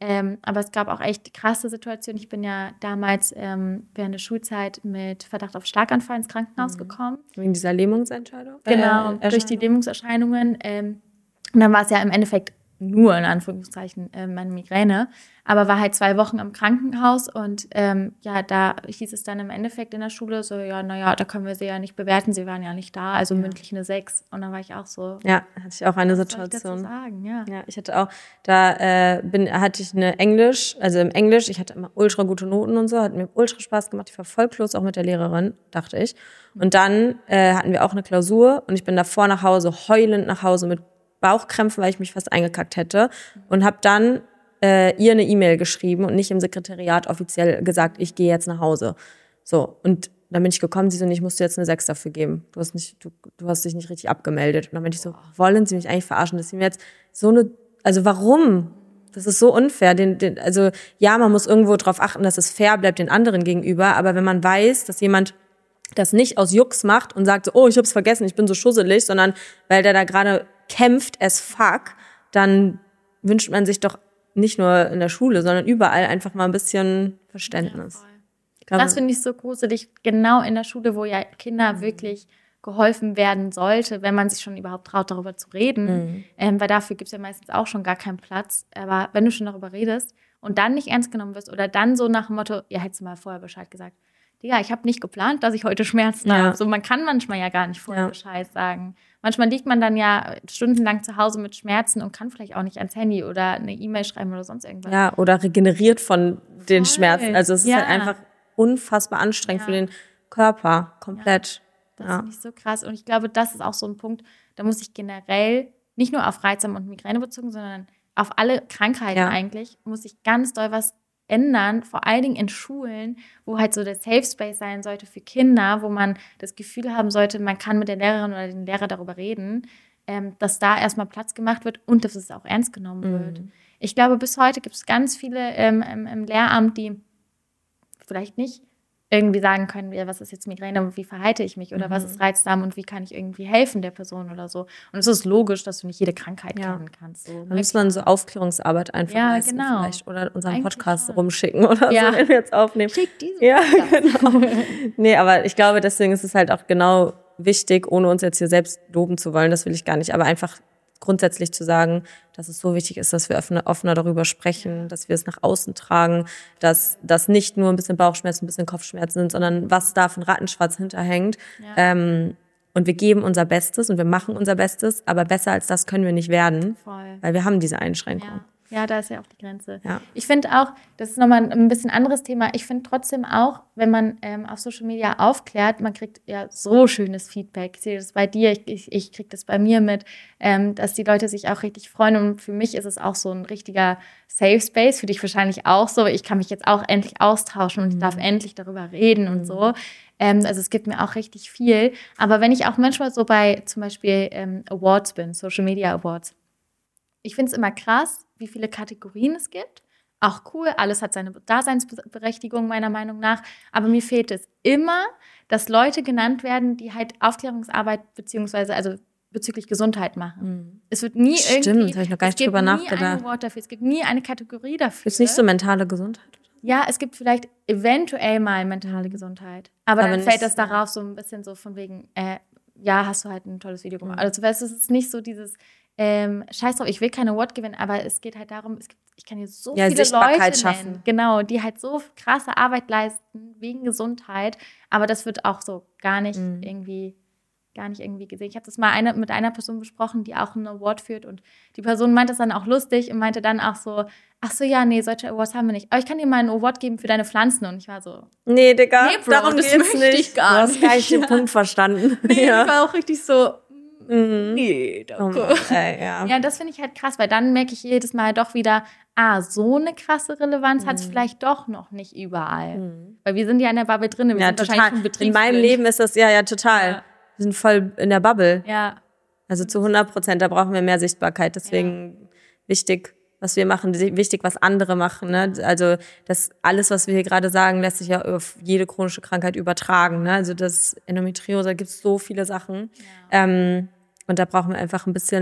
Ähm, aber es gab auch echt krasse Situationen. Ich bin ja damals ähm, während der Schulzeit mit Verdacht auf Schlaganfall ins Krankenhaus mhm. gekommen. Wegen dieser Lähmungsentscheidung? Genau, äh, durch die Lähmungserscheinungen. Ähm, und dann war es ja im Endeffekt nur in Anführungszeichen äh, meine Migräne, aber war halt zwei Wochen im Krankenhaus und ähm, ja, da hieß es dann im Endeffekt in der Schule so, ja, naja, da können wir sie ja nicht bewerten, sie waren ja nicht da, also ja. mündlich eine sechs und dann war ich auch so. Ja, hatte ich auch eine was Situation. Soll ich dazu sagen? Ja. ja, ich hatte auch, da äh, bin, hatte ich eine Englisch, also im Englisch, ich hatte immer ultra gute Noten und so, hat mir ultra Spaß gemacht, ich war voll close, auch mit der Lehrerin, dachte ich. Und dann äh, hatten wir auch eine Klausur und ich bin davor nach Hause, heulend nach Hause mit Bauchkrämpfen, weil ich mich fast eingekackt hätte und habe dann äh, ihr eine E-Mail geschrieben und nicht im Sekretariat offiziell gesagt, ich gehe jetzt nach Hause. So, und dann bin ich gekommen, sie so, ich musste jetzt eine sechs dafür geben. Du hast nicht, du, du hast dich nicht richtig abgemeldet. Und dann bin ich so, wollen Sie mich eigentlich verarschen, dass Sie mir jetzt so eine, also warum? Das ist so unfair. Den, den, also ja, man muss irgendwo drauf achten, dass es fair bleibt den anderen gegenüber, aber wenn man weiß, dass jemand das nicht aus Jux macht und sagt so, oh, ich hab's vergessen, ich bin so schusselig, sondern weil der da gerade kämpft as fuck, dann wünscht man sich doch nicht nur in der Schule, sondern überall einfach mal ein bisschen Verständnis. Ja, glaube, das finde ich so gruselig, genau in der Schule, wo ja Kinder mhm. wirklich geholfen werden sollte, wenn man sich schon überhaupt traut, darüber zu reden. Mhm. Ähm, weil dafür gibt es ja meistens auch schon gar keinen Platz. Aber wenn du schon darüber redest und dann nicht ernst genommen wirst oder dann so nach dem Motto, ja, hättest du mal vorher Bescheid gesagt. Digga, ich habe nicht geplant, dass ich heute Schmerzen ja. habe. So, man kann manchmal ja gar nicht vorher ja. Bescheid sagen. Manchmal liegt man dann ja stundenlang zu Hause mit Schmerzen und kann vielleicht auch nicht ans Handy oder eine E-Mail schreiben oder sonst irgendwas. Ja, oder regeneriert von den Voll. Schmerzen. Also es ist ja. halt einfach unfassbar anstrengend ja. für den Körper, komplett. Ja, das ja. finde ich so krass. Und ich glaube, das ist auch so ein Punkt, da muss ich generell, nicht nur auf Reizdarm und Migräne bezogen, sondern auf alle Krankheiten ja. eigentlich, muss ich ganz doll was ändern, vor allen Dingen in Schulen, wo halt so der Safe Space sein sollte für Kinder, wo man das Gefühl haben sollte, man kann mit der Lehrerin oder dem Lehrer darüber reden, ähm, dass da erstmal Platz gemacht wird und dass es auch ernst genommen mhm. wird. Ich glaube, bis heute gibt es ganz viele ähm, im, im Lehramt, die vielleicht nicht irgendwie sagen können, ja, was ist jetzt Migräne und wie verhalte ich mich oder mhm. was ist Reizdarm und wie kann ich irgendwie helfen der Person oder so. Und es ist logisch, dass du nicht jede Krankheit ja. kennen kannst. So, da muss man so Aufklärungsarbeit einfach ja, leisten genau. vielleicht oder unseren Eigentlich Podcast schon. rumschicken oder ja. so, wenn wir jetzt aufnehmen. Schick diese Ja, genau. Nee, aber ich glaube, deswegen ist es halt auch genau wichtig, ohne uns jetzt hier selbst loben zu wollen, das will ich gar nicht, aber einfach grundsätzlich zu sagen, dass es so wichtig ist, dass wir offener, offener darüber sprechen, dass wir es nach außen tragen, dass das nicht nur ein bisschen Bauchschmerzen, ein bisschen Kopfschmerzen sind, sondern was da von Rattenschwarz hinterhängt. Ja. Ähm, und wir geben unser Bestes und wir machen unser Bestes, aber besser als das können wir nicht werden, Voll. Weil wir haben diese Einschränkung. Ja. Ja, da ist ja auch die Grenze. Ja. Ich finde auch, das ist nochmal ein bisschen anderes Thema, ich finde trotzdem auch, wenn man ähm, auf Social Media aufklärt, man kriegt ja so schönes Feedback. Ich sehe das bei dir, ich, ich, ich kriege das bei mir mit, ähm, dass die Leute sich auch richtig freuen. Und für mich ist es auch so ein richtiger Safe Space, für dich wahrscheinlich auch so. Ich kann mich jetzt auch endlich austauschen und ich darf endlich darüber reden und so. Ähm, also es gibt mir auch richtig viel. Aber wenn ich auch manchmal so bei zum Beispiel ähm, Awards bin, Social Media Awards, ich finde es immer krass, wie viele Kategorien es gibt. Auch cool, alles hat seine Daseinsberechtigung meiner Meinung nach. Aber mir fehlt es immer, dass Leute genannt werden, die halt Aufklärungsarbeit beziehungsweise also bezüglich Gesundheit machen. Mhm. Es wird nie Stimmt, irgendwie... Stimmt, habe ich noch gar nicht drüber nachgedacht. Es gibt nie ein Award dafür, es gibt nie eine Kategorie dafür. Ist nicht so mentale Gesundheit? Ja, es gibt vielleicht eventuell mal mentale Gesundheit. Aber, Aber dann fällt das darauf so ein bisschen so von wegen, äh, ja, hast du halt ein tolles Video gemacht. Mhm. Also weißt du, es ist nicht so dieses... Ähm, scheiß drauf, ich will keine Award gewinnen, aber es geht halt darum, es gibt, ich kann hier so ja, viele Leute schaffen. nennen, genau, die halt so krasse Arbeit leisten wegen Gesundheit, aber das wird auch so gar nicht mhm. irgendwie, gar nicht irgendwie gesehen. Ich habe das mal eine, mit einer Person besprochen, die auch einen Award führt und die Person meinte das dann auch lustig und meinte dann auch so, ach so, ja, nee, solche Awards haben wir nicht, aber ich kann dir mal einen Award geben für deine Pflanzen und ich war so, nee, Digga, nee, Bro, darum das geht's nicht. Ich gar du hast gar nicht den Punkt verstanden. Nee, ja. Ich war auch richtig so, Mhm. nee, danke. Oh, ey, ja. ja, das finde ich halt krass, weil dann merke ich jedes Mal doch wieder, ah, so eine krasse Relevanz mhm. hat es vielleicht doch noch nicht überall. Mhm. Weil wir sind ja in der Bubble drin, wir ja, sind total. wahrscheinlich schon betriebsblind. In meinem Leben ist das, ja, ja, total. Ja. Wir sind voll in der Bubble. Ja. Also zu hundert Prozent, da brauchen wir mehr Sichtbarkeit. Deswegen ja. wichtig, was wir machen, wichtig, was andere machen. Ne? Also das alles, was wir hier gerade sagen, lässt sich ja auf jede chronische Krankheit übertragen. Ne? Also das Endometriose, da gibt es so viele Sachen. Ja. Ähm, Und da brauchen wir einfach ein bisschen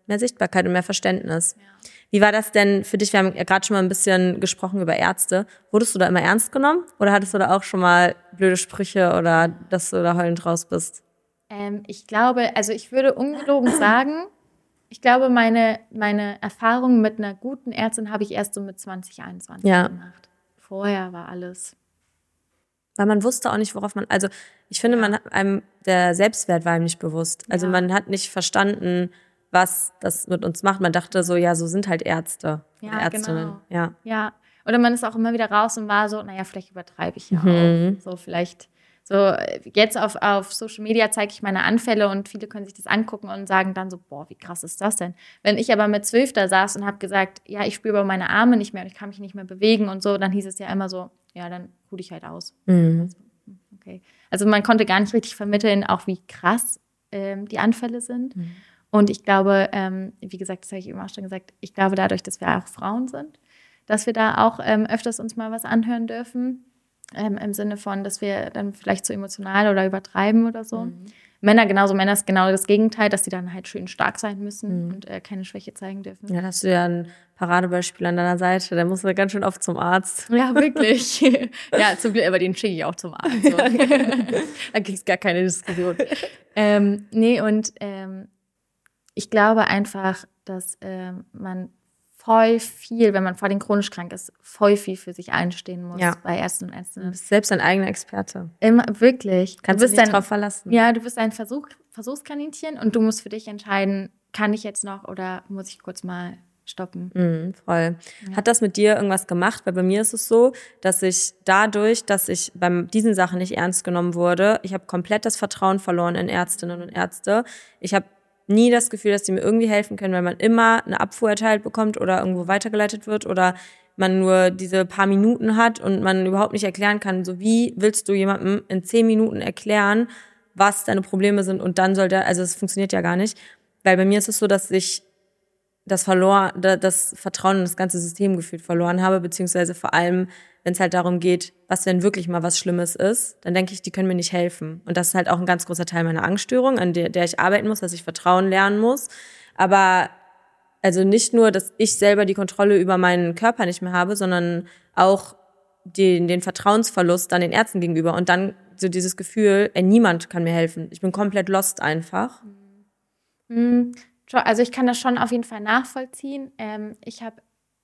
mehr Sichtbarkeit und mehr Verständnis. Ja. Wie war das denn für dich? Wir haben ja gerade schon mal ein bisschen gesprochen über Ärzte. Wurdest du da immer ernst genommen? Oder hattest du da auch schon mal blöde Sprüche oder dass du da heulend raus bist? Ähm, ich glaube, also ich würde ungelogen sagen, ich glaube, meine, meine Erfahrung mit einer guten Ärztin habe ich erst so mit zwanzig einundzwanzig Ja. gemacht. Vorher war alles. Weil man wusste auch nicht, worauf man, also ich finde, Ja. man hat einem, der Selbstwert war einem nicht bewusst. Also Ja. man hat nicht verstanden, was das mit uns macht. Man dachte so, ja, so sind halt Ärzte Ja, oder Ärztinnen. genau. Ja. Ja. Oder man ist auch immer wieder raus und war so, naja, vielleicht übertreibe ich ja Mhm. auch. So vielleicht, so jetzt auf, auf Social Media zeige ich meine Anfälle und viele können sich das angucken und sagen dann so, boah, wie krass ist das denn? Wenn ich aber mit zwölf da saß und habe gesagt, ja, ich spüre aber meine Arme nicht mehr und ich kann mich nicht mehr bewegen und so, dann hieß es ja immer so, ja, dann ruh dich halt aus. Mhm. Okay. Also man konnte gar nicht richtig vermitteln, auch wie krass ähm, die Anfälle sind. Mhm. Und ich glaube, ähm, wie gesagt, das habe ich eben auch schon gesagt, ich glaube dadurch, dass wir auch Frauen sind, dass wir da auch ähm, öfters uns mal was anhören dürfen, ähm, im Sinne von, dass wir dann vielleicht zu emotional oder übertreiben oder so. Mhm. Männer genauso, Männer ist genau das Gegenteil, dass die dann halt schön stark sein müssen Mhm. und äh, keine Schwäche zeigen dürfen. Ja, da hast du ja ein Paradebeispiel an deiner Seite. Der muss ja ganz schön oft zum Arzt. Ja, wirklich. Ja, zum Glück, aber den schicke ich auch zum Arzt. So. Da gibt es gar keine Diskussion. Ähm, nee, und ähm, ich glaube einfach, dass ähm, man voll viel, wenn man vor allem chronisch krank ist, voll viel für sich einstehen muss Ja. bei Ärzten und Du Ärztinnen. bist selbst ein eigener Experte. Immer, wirklich. Kannst du dich bist nicht ein, drauf verlassen. Ja, du bist ein Versuch, Versuchskaninchen und du musst für dich entscheiden, kann ich jetzt noch oder muss ich kurz mal stoppen. Mhm, voll. Ja. Hat das mit dir irgendwas gemacht? Weil bei mir ist es so, dass ich dadurch, dass ich bei diesen Sachen nicht ernst genommen wurde, ich habe komplett das Vertrauen verloren in Ärztinnen und Ärzte. Ich habe nie das Gefühl, dass die mir irgendwie helfen können, weil man immer eine Abfuhr erteilt bekommt oder irgendwo weitergeleitet wird oder man nur diese paar Minuten hat und man überhaupt nicht erklären kann, so wie willst du jemandem in zehn Minuten erklären, was deine Probleme sind und dann soll der, also es funktioniert ja gar nicht, weil bei mir ist es so, dass ich das verlor, das Vertrauen in das ganze System gefühlt verloren habe, beziehungsweise vor allem, wenn es halt darum geht, was wenn wirklich mal was Schlimmes ist, dann denke ich, die können mir nicht helfen. Und das ist halt auch ein ganz großer Teil meiner Angststörung, an der, der ich arbeiten muss, dass ich Vertrauen lernen muss. Aber also nicht nur, dass ich selber die Kontrolle über meinen Körper nicht mehr habe, sondern auch den, den Vertrauensverlust dann den Ärzten gegenüber. Und dann so dieses Gefühl, ey, niemand kann mir helfen. Ich bin komplett lost einfach. Mhm. Also ich kann das schon auf jeden Fall nachvollziehen. Ähm, ich habe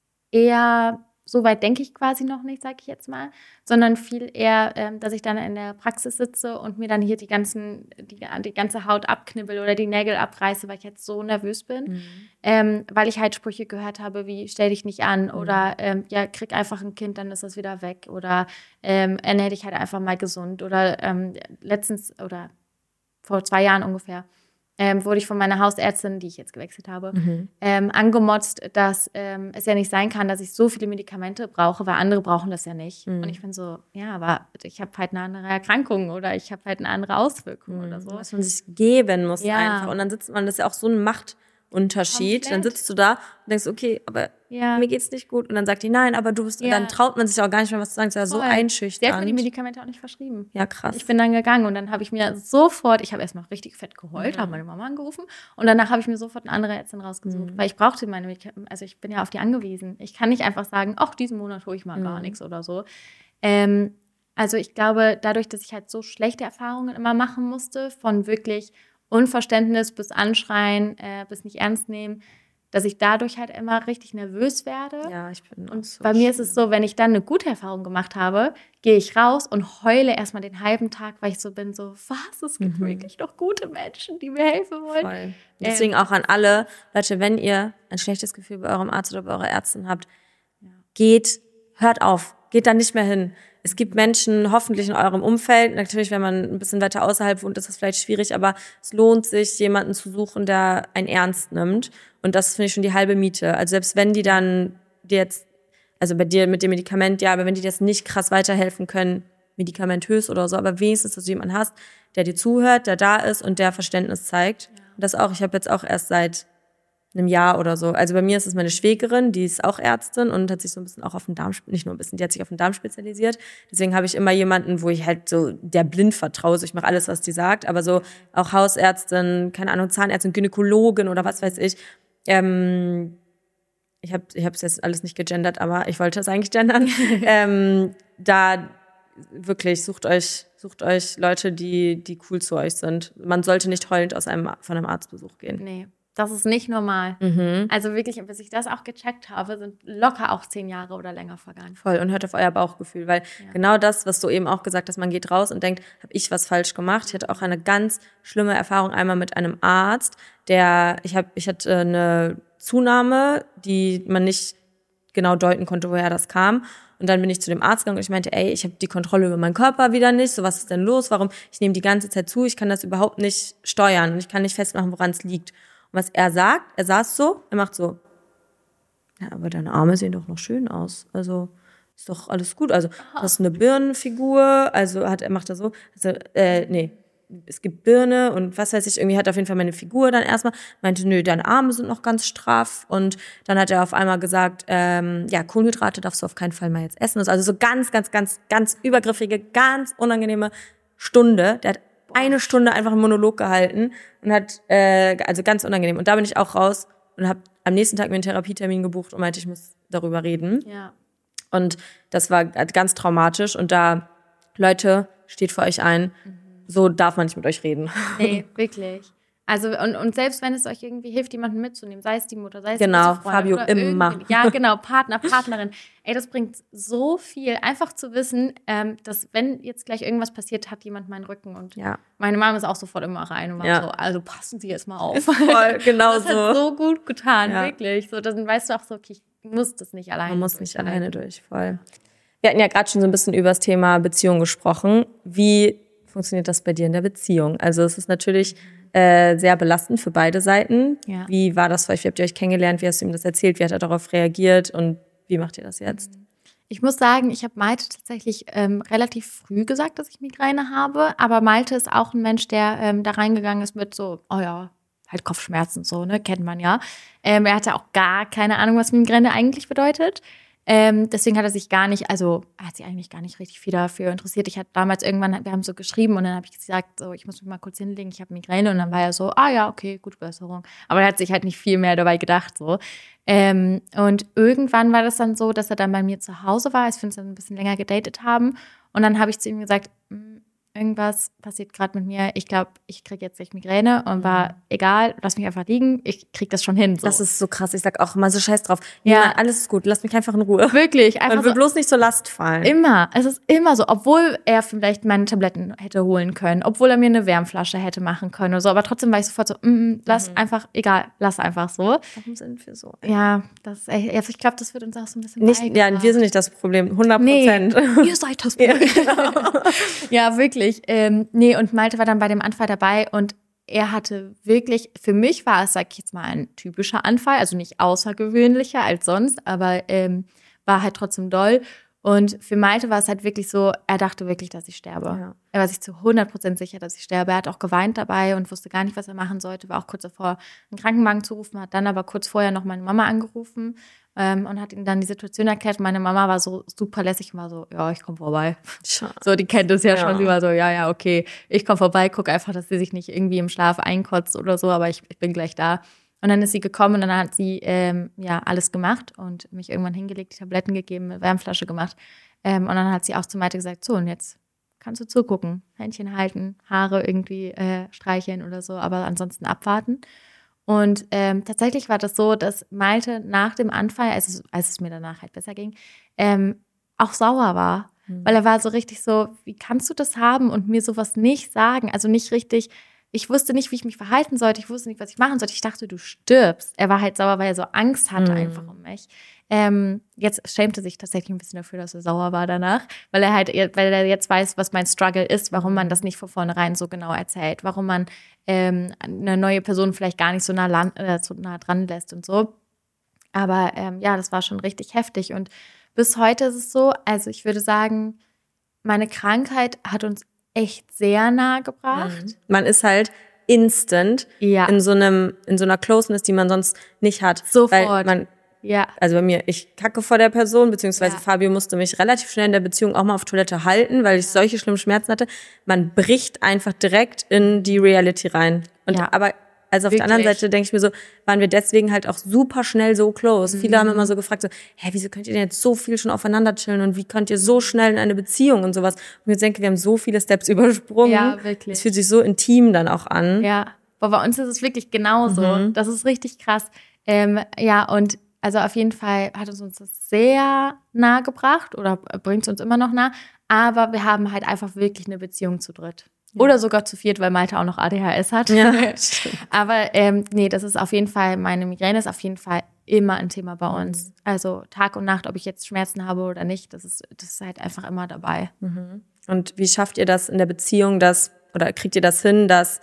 eher, so weit denke ich quasi noch nicht, sage ich jetzt mal, sondern viel eher, ähm, dass ich dann in der Praxis sitze und mir dann hier die ganzen, die, die ganze Haut abknibbel oder die Nägel abreiße, weil ich jetzt so nervös bin, Mhm. ähm, weil ich halt Sprüche gehört habe, wie stell dich nicht an Mhm. oder ähm, ja, krieg einfach ein Kind, dann ist das wieder weg oder ähm, ernähr dich halt einfach mal gesund oder ähm, letztens oder vor zwei Jahren ungefähr Ähm, wurde ich von meiner Hausärztin, die ich jetzt gewechselt habe, Mhm. ähm, angemotzt, dass ähm, es ja nicht sein kann, dass ich so viele Medikamente brauche, weil andere brauchen das ja nicht. Mhm. Und ich bin so, ja, aber ich habe halt eine andere Erkrankung oder ich habe halt eine andere Auswirkung oder so. Was man sich geben muss Ja. einfach. Und dann sitzt man, das ist ja auch so ein Machtunterschied. Komplett. Dann sitzt du da und denkst, okay, aber Ja. mir geht's nicht gut. Und dann sagt die, nein, aber du bist, Ja. dann traut man sich auch gar nicht mehr was zu sagen. Das ist ja so Voll. Sie hat mir die einschüchternd. Medikamente auch nicht verschrieben. Ja, krass. Ich bin dann gegangen und dann habe ich mir sofort, ich habe erstmal richtig fett geheult, Mhm. habe meine Mama angerufen und danach habe ich mir sofort eine andere Ärztin rausgesucht, Mhm. weil ich brauchte meine Medikamente, also ich bin ja auf die angewiesen. Ich kann nicht einfach sagen, ach, diesen Monat hole ich mal gar Mhm. nichts oder so. Ähm, also ich glaube, dadurch, dass ich halt so schlechte Erfahrungen immer machen musste, von wirklich Unverständnis bis Anschreien, äh, bis nicht ernst nehmen, dass ich dadurch halt immer richtig nervös werde. Ja, ich bin auch Und so bei mir ist es schlimm. so, wenn ich dann eine gute Erfahrung gemacht habe, gehe ich raus und heule erstmal den halben Tag, weil ich so bin, so, was, es gibt Mhm. wirklich noch gute Menschen, die mir helfen wollen. Voll. Und deswegen auch an alle, Leute, wenn ihr ein schlechtes Gefühl bei eurem Arzt oder bei eurer Ärztin habt, geht, hört auf, geht da nicht mehr hin. Es gibt Menschen, hoffentlich in eurem Umfeld, natürlich, wenn man ein bisschen weiter außerhalb wohnt, ist das vielleicht schwierig, aber es lohnt sich, jemanden zu suchen, der einen ernst nimmt. Und das finde ich schon die halbe Miete. Also selbst wenn die dann dir jetzt, also bei dir mit dem Medikament, ja, aber wenn die dir jetzt nicht krass weiterhelfen können, medikamentös oder so, aber wenigstens, dass du jemanden hast, der dir zuhört, der da ist und der Verständnis zeigt. Ja. Und das auch, ich habe jetzt auch erst seit einem Jahr oder so. Also bei mir ist es meine Schwägerin, die ist auch Ärztin und hat sich so ein bisschen auch auf den Darm, nicht nur ein bisschen, die hat sich auf den Darm spezialisiert. Deswegen habe ich immer jemanden, wo ich halt so der blind vertraue. So, ich mache alles, was die sagt, aber so auch Hausärztin, keine Ahnung, Zahnärztin, Gynäkologin oder was weiß ich. ähm, ich habe ich es jetzt alles nicht gegendert, aber ich wollte es eigentlich gendern. ähm, da wirklich, sucht euch, sucht euch Leute, die, die cool zu euch sind. Man sollte nicht heulend aus einem, von einem Arztbesuch gehen. Nee, das ist nicht normal. Mhm. Also wirklich, bis ich das auch gecheckt habe, sind locker auch zehn Jahre oder länger vergangen. Voll, und hört auf euer Bauchgefühl, weil ja. genau das, was du eben auch gesagt hast, man geht raus und denkt, habe ich was falsch gemacht? Ich hatte auch eine ganz schlimme Erfahrung einmal mit einem Arzt, der, ich hab, ich hatte eine Zunahme, die man nicht genau deuten konnte, woher das kam. Und dann bin ich zu dem Arzt gegangen und ich meinte, ey, ich habe die Kontrolle über meinen Körper wieder nicht. So, was ist denn los? Warum? Ich nehme die ganze Zeit zu, ich kann das überhaupt nicht steuern und ich kann nicht festmachen, woran es liegt. Und was er sagt, er saß so, er macht so, ja, aber deine Arme sehen doch noch schön aus. Also ist doch alles gut. Also du hast eine Birnenfigur, also hat er macht er so, also äh, nee, es gibt Birne und was weiß ich, irgendwie hat er auf jeden Fall meine Figur dann erstmal, meinte, nö, deine Arme sind noch ganz straff und dann hat er auf einmal gesagt, ähm, ja, Kohlenhydrate darfst du auf keinen Fall mal jetzt essen. Also so ganz, ganz, ganz, ganz übergriffige, ganz unangenehme Stunde. Der hat eine Stunde einfach einen Monolog gehalten und hat, äh, also ganz unangenehm. Und da bin ich auch raus und habe am nächsten Tag mir einen Therapietermin gebucht und meinte, ich muss darüber reden. Ja. Und das war ganz traumatisch und da, Leute, steht für euch ein, mhm. so darf man nicht mit euch reden. Nee, wirklich. Also und, und selbst wenn es euch irgendwie hilft, jemanden mitzunehmen, sei es die Mutter, sei es genau, die Freundin Fabio, oder immer. Ja, genau, Partner, Partnerin. Ey, das bringt so viel, einfach zu wissen, ähm, dass wenn jetzt gleich irgendwas passiert, hat jemand meinen Rücken. Und ja. meine Mama ist auch sofort immer rein und war ja. so, also passen Sie jetzt mal auf. Voll, genau das so. Das hat so gut getan, ja. wirklich. So, dann weißt du auch so, okay, ich muss das nicht alleine Man muss nicht alleine durch, voll. Wir hatten ja gerade schon so ein bisschen über das Thema Beziehung gesprochen. Wie funktioniert das bei dir in der Beziehung? Also es ist natürlich äh, sehr belastend für beide Seiten. Ja. Wie war das für euch? Wie habt ihr euch kennengelernt? Wie hast du ihm das erzählt? Wie hat er darauf reagiert? Und wie macht ihr das jetzt? Ich muss sagen, ich habe Malte tatsächlich ähm, relativ früh gesagt, dass ich Migräne habe. Aber Malte ist auch ein Mensch, der ähm, da reingegangen ist mit so, oh ja, halt Kopfschmerzen so, ne, kennt man ja. Ähm, er hatte auch gar keine Ahnung, was Migräne eigentlich bedeutet. Ähm, deswegen hat er sich gar nicht, also er hat sich eigentlich gar nicht richtig viel dafür interessiert. Ich hatte damals irgendwann, wir haben so geschrieben und dann habe ich gesagt, so, ich muss mich mal kurz hinlegen, ich habe Migräne. Und dann war er so, ah ja, okay, gute Besserung. Aber er hat sich halt nicht viel mehr dabei gedacht, so. Ähm, und irgendwann war das dann so, dass er dann bei mir zu Hause war, als wir uns dann ein bisschen länger gedatet haben. Und dann habe ich zu ihm gesagt, irgendwas passiert gerade mit mir, ich glaube, ich kriege jetzt echt Migräne und war, egal, lass mich einfach liegen, ich kriege das schon hin. So. Das ist so krass, ich sag auch immer so scheiß drauf. Ja. Niemand, alles ist gut, lass mich einfach in Ruhe. Wirklich, einfach Man will so, bloß nicht zur Last fallen. Immer, es ist immer so, obwohl er vielleicht meine Tabletten hätte holen können, obwohl er mir eine Wärmflasche hätte machen können oder so, aber trotzdem war ich sofort so, mm, lass mhm. einfach, egal, lass einfach so. Warum sind wir so? Ja, das, also ich glaube, das wird uns auch so ein bisschen nicht, ja, wir sind nicht das Problem, hundert Prozent. Nee, ihr seid das Problem. Ja, genau. Ja, wirklich. Ähm, nee, und Malte war dann bei dem Anfall dabei und er hatte wirklich, für mich war es, sag ich jetzt mal, ein typischer Anfall, also nicht außergewöhnlicher als sonst, aber ähm, war halt trotzdem doll. Und für Malte war es halt wirklich so, er dachte wirklich, dass ich sterbe. Ja. Er war sich zu hundert Prozent sicher, dass ich sterbe. Er hat auch geweint dabei und wusste gar nicht, was er machen sollte. War auch kurz davor, einen Krankenwagen zu rufen, hat dann aber kurz vorher noch meine Mama angerufen ähm, und hat ihm dann die Situation erklärt. Meine Mama war so super lässig und war so, ja, ich komme vorbei. Schade. So, die kennt es ja, ja schon. Sie war so, ja, ja, okay, ich komme vorbei, gucke einfach, dass sie sich nicht irgendwie im Schlaf einkotzt oder so, aber ich, ich bin gleich da. Und dann ist sie gekommen und dann hat sie ähm, ja alles gemacht und mich irgendwann hingelegt, die Tabletten gegeben, eine Wärmflasche gemacht. Ähm, und dann hat sie auch zu Malte gesagt, so, und jetzt kannst du zugucken, Händchen halten, Haare irgendwie äh, streicheln oder so, aber ansonsten abwarten. Und ähm, tatsächlich war das so, dass Malte nach dem Anfall, als es, als es mir danach halt besser ging, ähm, auch sauer war. Mhm. Weil er war so richtig so, wie kannst du das haben und mir sowas nicht sagen? Also nicht richtig... Ich wusste nicht, wie ich mich verhalten sollte. Ich wusste nicht, was ich machen sollte. Ich dachte, du stirbst. Er war halt sauer, weil er so Angst hatte mhm. einfach um mich. Ähm, jetzt schämte sich tatsächlich ein bisschen dafür, dass er sauer war danach, weil er halt, weil er jetzt weiß, was mein Struggle ist, warum man das nicht von vornherein so genau erzählt, warum man ähm, eine neue Person vielleicht gar nicht so nah, lan- äh, so nah dran lässt und so. Aber ähm, ja, das war schon richtig heftig. Und bis heute ist es so, also ich würde sagen, meine Krankheit hat uns echt sehr nah gebracht. Mhm. Man ist halt instant ja. in so einem, in so einer Closeness, die man sonst nicht hat. Sofort. Weil man, ja. Also bei mir, ich kacke vor der Person, beziehungsweise ja. Fabio musste mich relativ schnell in der Beziehung auch mal auf Toilette halten, weil ich solche schlimmen Schmerzen hatte. Man bricht einfach direkt in die Reality rein. Und ja. aber also auf Wirklich? der anderen Seite denke ich mir so, waren wir deswegen halt auch super schnell so close. Mhm. Viele haben immer so gefragt so, hä, wieso könnt ihr denn jetzt so viel schon aufeinander chillen und wie könnt ihr so schnell in eine Beziehung und sowas? Und ich denke, wir haben so viele Steps übersprungen. Ja, wirklich. Es fühlt sich so intim dann auch an. Ja, aber bei uns ist es wirklich genauso. Mhm. Das ist richtig krass. Ähm, ja, und also auf jeden Fall hat es uns das sehr nah gebracht oder bringt es uns immer noch nah. Aber wir haben halt einfach wirklich eine Beziehung zu dritt. Ja. Oder sogar zu viert, weil Malte auch noch A D H S hat. Ja, aber ähm, nee, das ist auf jeden Fall, meine Migräne ist auf jeden Fall immer ein Thema bei uns. Mhm. Also Tag und Nacht, ob ich jetzt Schmerzen habe oder nicht, das ist, das ist halt einfach immer dabei. Mhm. Und wie schafft ihr das in der Beziehung, dass, oder kriegt ihr das hin, dass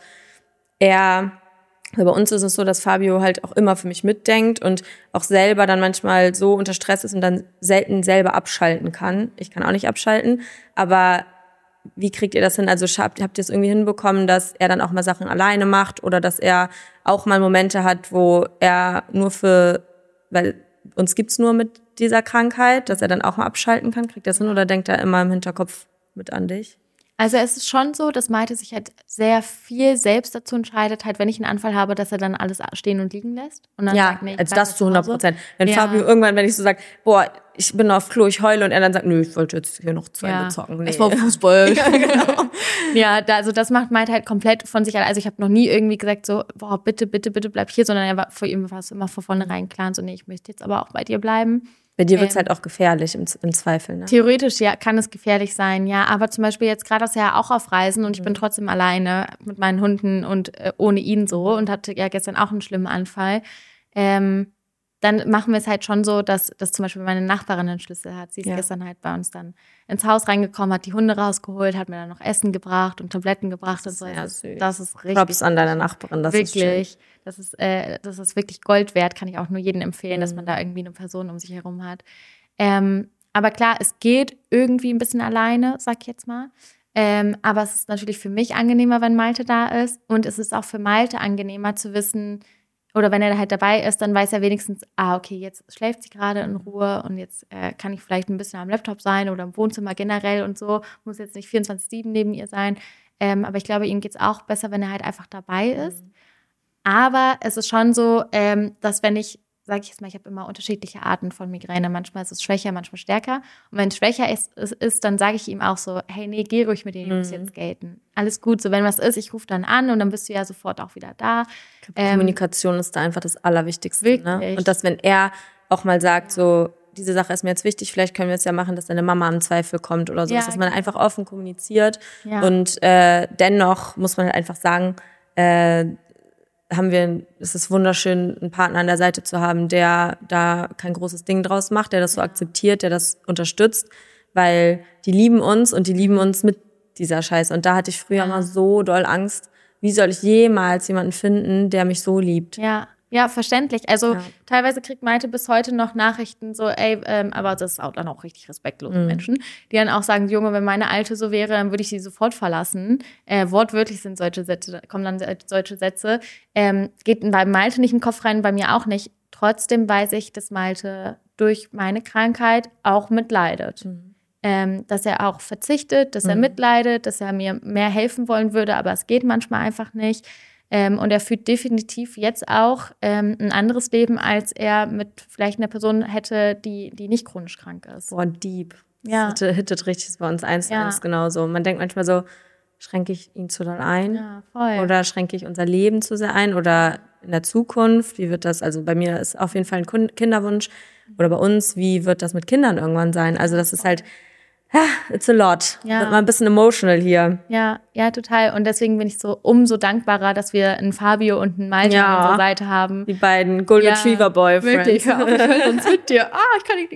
er, also bei uns ist es so, dass Fabio halt auch immer für mich mitdenkt und auch selber dann manchmal so unter Stress ist und dann selten selber abschalten kann. Ich kann auch nicht abschalten, aber wie kriegt ihr das hin? Also habt, habt ihr es irgendwie hinbekommen, dass er dann auch mal Sachen alleine macht oder dass er auch mal Momente hat, wo er nur für, weil uns gibt's nur mit dieser Krankheit, dass er dann auch mal abschalten kann? Kriegt ihr das hin oder denkt er immer im Hinterkopf mit an dich? Also es ist schon so, dass Malte sich halt sehr viel selbst dazu entscheidet, halt wenn ich einen Anfall habe, dass er dann alles stehen und liegen lässt. Und dann ja, sagt, nee, also das zu hundert Prozent. Wenn ja. Fabio irgendwann, wenn ich so sage, boah, ich bin auf Klo, ich heule und er dann sagt, nö, ich wollte jetzt hier noch zu Ende ja. zocken. Nee. Erstmal Fußball. ja, genau. ja da, also das macht Malte halt komplett von sich allein. Also ich habe noch nie irgendwie gesagt so, boah, bitte, bitte, bitte bleib hier, sondern er war, für ihn war es immer von vornherein klar, so nee, ich möchte jetzt aber auch bei dir bleiben. Bei dir wird's ähm, halt auch gefährlich im, im Zweifel, ne? Theoretisch, ja, kann es gefährlich sein, ja. Aber zum Beispiel jetzt gerade ist er ja auch auf Reisen und mhm. ich bin trotzdem alleine mit meinen Hunden und äh, ohne ihn so und hatte ja gestern auch einen schlimmen Anfall. Ähm, dann machen wir es halt schon so, dass, dass zum Beispiel meine Nachbarin einen Schlüssel hat. Sie ist ja. gestern halt bei uns dann ins Haus reingekommen, hat die Hunde rausgeholt, hat mir dann noch Essen gebracht und Tabletten gebracht und so. Sehr süß. Das ist richtig. Props an deine Nachbarin, das wirklich, ist schön. Das ist, äh, das ist wirklich Gold wert, kann ich auch nur jedem empfehlen, mhm. dass man da irgendwie eine Person um sich herum hat. Ähm, aber klar, es geht irgendwie ein bisschen alleine, sag ich jetzt mal. Ähm, aber es ist natürlich für mich angenehmer, wenn Malte da ist. Und es ist auch für Malte angenehmer zu wissen, oder wenn er halt dabei ist, dann weiß er wenigstens, ah, okay, jetzt schläft sie gerade in Ruhe und jetzt äh, kann ich vielleicht ein bisschen am Laptop sein oder im Wohnzimmer generell und so. Muss jetzt nicht vierundzwanzig sieben neben ihr sein. Ähm, aber ich glaube, ihm geht's auch besser, wenn er halt einfach dabei ist. Mhm. Aber es ist schon so, ähm, dass wenn ich, sage ich jetzt mal, ich habe immer unterschiedliche Arten von Migräne. Manchmal ist es schwächer, manchmal stärker. Und wenn es schwächer ist, ist, ist dann sage ich ihm auch so, hey, nee, geh ruhig mit den Jungs mhm. jetzt skaten. Alles gut, so wenn was ist, ich rufe dann an und dann bist du ja sofort auch wieder da. Ich glaub, Kommunikation ähm, ist da einfach das Allerwichtigste. Wirklich? Ne? Und dass, wenn er auch mal sagt, so, diese Sache ist mir jetzt wichtig, vielleicht können wir es ja machen, dass deine Mama im Zweifel kommt oder so, ja, dass man einfach offen kommuniziert. Ja. Und äh, dennoch muss man halt einfach sagen, äh, haben wir, es ist wunderschön, einen Partner an der Seite zu haben, der da kein großes Ding draus macht, der das so akzeptiert, der das unterstützt, weil die lieben uns und die lieben uns mit dieser Scheiße. Und da hatte ich früher immer so doll Angst, wie soll ich jemals jemanden finden, der mich so liebt? Ja. Ja, verständlich. Also ja. teilweise kriegt Malte bis heute noch Nachrichten so, ey, ähm, aber das ist auch dann auch richtig respektlose mhm. Menschen, die dann auch sagen, Junge, wenn meine Alte so wäre, dann würde ich sie sofort verlassen. Äh, wortwörtlich sind solche Sätze, kommen dann solche Sätze. Ähm, geht bei Malte nicht in den Kopf rein, bei mir auch nicht. Trotzdem weiß ich, dass Malte durch meine Krankheit auch mitleidet. Mhm. Ähm, dass er auch verzichtet, dass mhm. er mitleidet, dass er mir mehr helfen wollen würde, aber es geht manchmal einfach nicht. Ähm, und er führt definitiv jetzt auch ähm, ein anderes Leben, als er mit vielleicht einer Person hätte, die, die nicht chronisch krank ist. Boah, deep. Ja. Das hittet richtig, das bei uns eins ja. eins genauso. Man denkt manchmal so, schränke ich ihn zu doll ein? Ja, voll. Oder schränke ich unser Leben zu sehr ein? Oder in der Zukunft, wie wird das, also bei mir ist auf jeden Fall ein Kinderwunsch. Oder bei uns, wie wird das mit Kindern irgendwann sein? Also das ist halt, it's a lot. Ja. Wird mal ein bisschen emotional hier. Ja, ja, total. Und deswegen bin ich so umso dankbarer, dass wir einen Fabio und einen Malte ja. an unserer Seite haben. Die beiden Golden ja, Retriever Boyfriends. Wirklich, hör auf, ich höre sonst mit dir. Ah, ich kann nicht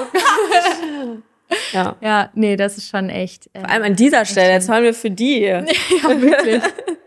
gucken. ja. ja, nee, das ist schon echt. Äh, Vor allem an dieser Stelle, jetzt hören wir für die. ja, wirklich.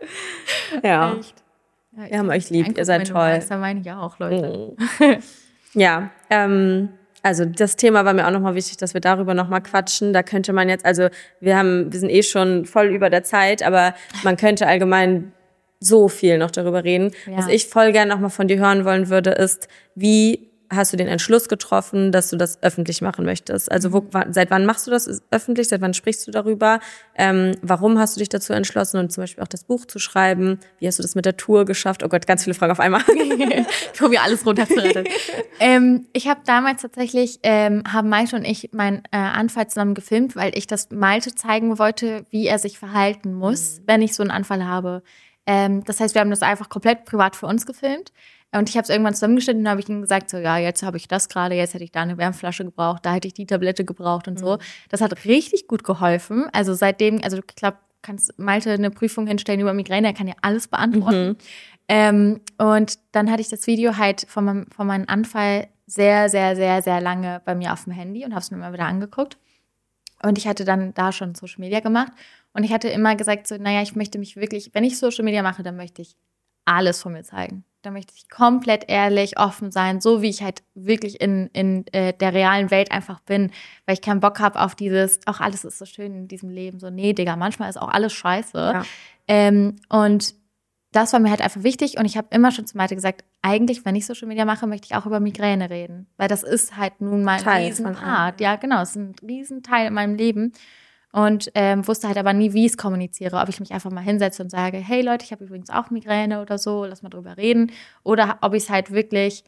ja. Echt. Ja, wir haben euch lieb, ihr seid toll. Das meine ich auch, Leute. ja, ähm, also das Thema war mir auch nochmal wichtig, dass wir darüber nochmal quatschen. Da könnte man jetzt, also wir haben, wir sind eh schon voll über der Zeit, aber man könnte allgemein so viel noch darüber reden. Ja. Was ich voll gerne nochmal von dir hören wollen würde, ist, wie hast du den Entschluss getroffen, dass du das öffentlich machen möchtest? Also wo, seit wann machst du das öffentlich? Seit wann sprichst du darüber? Ähm, warum hast du dich dazu entschlossen und zum Beispiel auch das Buch zu schreiben? Wie hast du das mit der Tour geschafft? Oh Gott, ganz viele Fragen auf einmal. Ich probiere alles runterzuretten. ähm, ich habe damals tatsächlich, ähm, haben Malte und ich meinen äh, Anfall zusammen gefilmt, weil ich das Malte zeigen wollte, wie er sich verhalten muss, mhm. wenn ich so einen Anfall habe. Ähm, das heißt, wir haben das einfach komplett privat für uns gefilmt. Und ich habe es irgendwann zusammengeschnitten und habe ich ihm gesagt, so ja, jetzt habe ich das gerade, jetzt hätte ich da eine Wärmflasche gebraucht, da hätte ich die Tablette gebraucht und so. Mhm. Das hat richtig gut geholfen. Also seitdem, also ich glaube, kannst Malte eine Prüfung hinstellen über Migräne, er kann ja alles beantworten. Mhm. Ähm, und dann hatte ich das Video halt von meinem, von meinem Anfall sehr, sehr, sehr, sehr lange bei mir auf dem Handy und habe es mir mal wieder angeguckt. Und ich hatte dann da schon Social Media gemacht. Und ich hatte immer gesagt, so, naja, ich möchte mich wirklich, wenn ich Social Media mache, dann möchte ich alles von mir zeigen. Da möchte ich komplett ehrlich, offen sein, so wie ich halt wirklich in, in äh, der realen Welt einfach bin, weil ich keinen Bock habe auf dieses, auch alles ist so schön in diesem Leben, so nee, Digga, manchmal ist auch alles scheiße. Ja. Ähm, und das war mir halt einfach wichtig und ich habe immer schon zu Malte gesagt, eigentlich, wenn ich Social Media mache, möchte ich auch über Migräne reden, weil das ist halt nun mal ein Riesenpart. Ja, genau, es ist ein Riesenteil in meinem Leben. Und ähm, wusste halt aber nie, wie ich es kommuniziere. Ob ich mich einfach mal hinsetze und sage, hey Leute, ich habe übrigens auch Migräne oder so, lass mal drüber reden. Oder ob ich es halt wirklich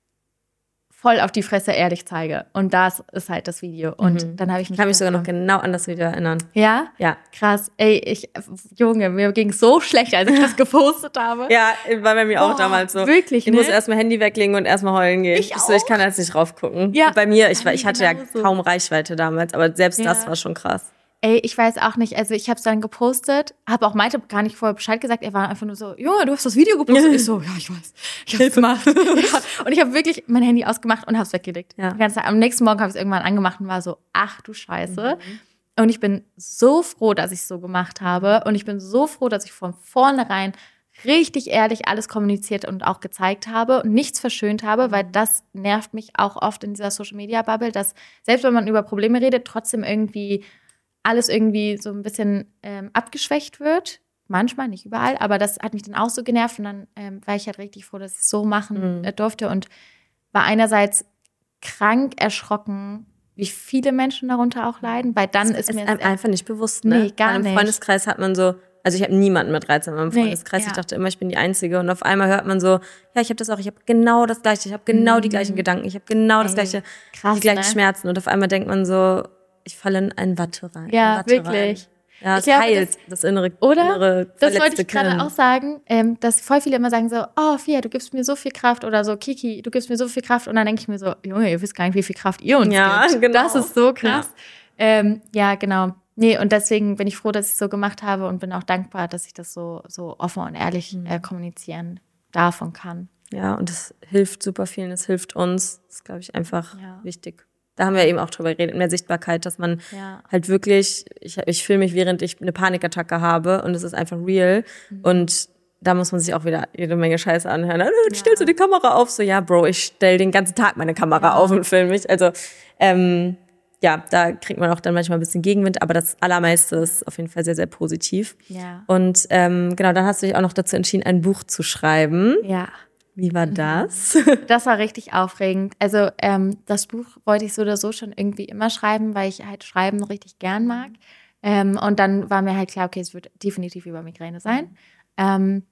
voll auf die Fresse ehrlich zeige. Und das ist halt das Video. Und mhm. dann habe ich mich... Ich kann mich sogar noch genau an das Video erinnern. Ja? Ja. Krass. Ey, ich, Junge, mir ging es so schlecht, als ich das gepostet habe. Ja, war bei mir Boah, auch damals so. Wirklich, Ich ne? muss erstmal Handy weglegen und erstmal heulen gehen. Ich, ich, so, ich kann jetzt nicht raufgucken. Ja. Bei mir, ich, ich hatte genau ja so. kaum Reichweite damals, aber selbst ja. das war schon krass. Ey, ich weiß auch nicht, also ich habe es dann gepostet, habe auch Malte gar nicht vorher Bescheid gesagt, er war einfach nur so, Junge, du hast das Video gepostet. Ich so, ja, ich weiß, ich hab's gemacht. Ja. Und ich habe wirklich mein Handy ausgemacht und hab's weggelegt. Ja. Am nächsten Morgen habe ich es irgendwann angemacht und war so, ach du Scheiße. Mhm. Und ich bin so froh, dass ich es so gemacht habe und ich bin so froh, dass ich von vornherein richtig ehrlich alles kommuniziert und auch gezeigt habe und nichts verschönt habe, weil das nervt mich auch oft in dieser Social-Media-Bubble, dass selbst wenn man über Probleme redet, trotzdem irgendwie alles irgendwie so ein bisschen ähm, abgeschwächt wird. Manchmal, nicht überall, aber das hat mich dann auch so genervt und dann ähm, war ich halt richtig froh, dass ich es so machen mhm. durfte und war einerseits krank erschrocken, wie viele Menschen darunter auch leiden, weil dann das ist mir... ist einem einfach nicht bewusst, ne? Nee, gar nicht. Im Freundeskreis hat man so, also ich habe niemanden mit dreizehn in meinem Freundeskreis, nee, ja. ich dachte immer, ich bin die Einzige und auf einmal hört man so, ja, ich habe das auch, ich habe genau das Gleiche, ich habe genau mhm. die gleichen Gedanken, ich habe genau das Ey, Gleiche, krass, die gleichen ne? Schmerzen und auf einmal denkt man so, ich falle in ein Watte rein. Ja, Watte wirklich. Rein. Ja, es glaube, heilt das, das innere, oder? innere das wollte ich gerade auch sagen, ähm, dass voll viele immer sagen so, oh, Fia, du gibst mir so viel Kraft oder so, Kiki, du gibst mir so viel Kraft und dann denke ich mir so, Junge, ihr wisst gar nicht, wie viel Kraft ihr uns ja, gibt. Genau. Das ist so krass. Ja. Ähm, ja, genau. Nee, und deswegen bin ich froh, dass ich es so gemacht habe und bin auch dankbar, dass ich das so, so offen und ehrlich äh, kommunizieren darf und kann. Ja, und das hilft super vielen, das hilft uns. Das ist, glaube ich, einfach ja. wichtig. Da haben wir eben auch drüber geredet, mehr Sichtbarkeit, dass man ja. halt wirklich, ich, ich filme mich, während ich eine Panikattacke habe und es ist einfach real. Mhm. Und da muss man sich auch wieder jede Menge Scheiße anhören. Dann ja. stellst du die Kamera auf? So, ja, Bro, ich stell den ganzen Tag meine Kamera ja. auf und filme mich. Also, ähm, ja, da kriegt man auch dann manchmal ein bisschen Gegenwind, aber das Allermeiste ist auf jeden Fall sehr, sehr positiv. Ja. Und ähm, genau, dann hast du dich auch noch dazu entschieden, ein Buch zu schreiben. Ja. Wie war das? Das war richtig aufregend. Also ähm, das Buch wollte ich so oder so schon irgendwie immer schreiben, weil ich halt Schreiben richtig gern mag. Ähm, und dann war mir halt klar, okay, es wird definitiv über Migräne sein. Ähm,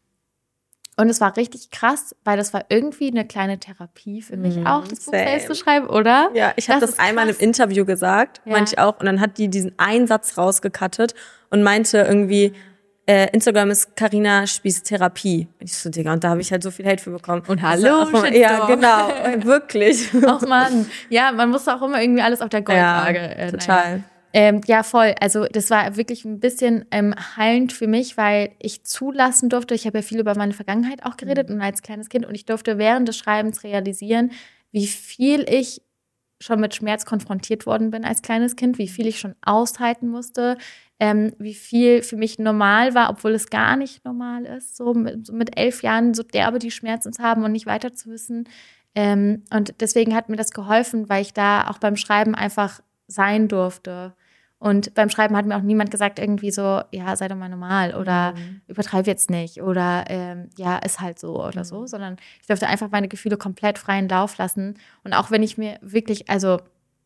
und es war richtig krass, weil das war irgendwie eine kleine Therapie für mich mm, auch, das Buch selbst zu schreiben, oder? Ja, ich habe das, das einmal im Interview gesagt, ja. meinte ich auch. Und dann hat die diesen einen Satz rausgekattet und meinte irgendwie, Äh, Instagram ist Carina Spieß Therapie. Ich so, Digga, und da habe ich halt so viel Hate für bekommen. Und hallo, also, ja, genau, wirklich. Ach man, ja, man muss auch immer irgendwie alles auf der Goldwaage. Ja, äh, total. Ähm, ja, voll. Also das war wirklich ein bisschen ähm, heilend für mich, weil ich zulassen durfte, ich habe ja viel über meine Vergangenheit auch geredet mhm. und als kleines Kind und ich durfte während des Schreibens realisieren, wie viel ich schon mit Schmerz konfrontiert worden bin als kleines Kind, wie viel ich schon aushalten musste, ähm, wie viel für mich normal war, obwohl es gar nicht normal ist, so mit, so mit elf Jahren so derbe die Schmerzen zu haben und nicht weiter zu wissen. Ähm, und deswegen hat mir das geholfen, weil ich da auch beim Schreiben einfach sein durfte Und beim Schreiben hat mir auch niemand gesagt irgendwie so, ja, sei doch mal normal oder Mhm. übertreib jetzt nicht oder ähm, ja, ist halt so oder Mhm. so, sondern ich durfte einfach meine Gefühle komplett freien Lauf lassen. Und auch wenn ich mir wirklich, also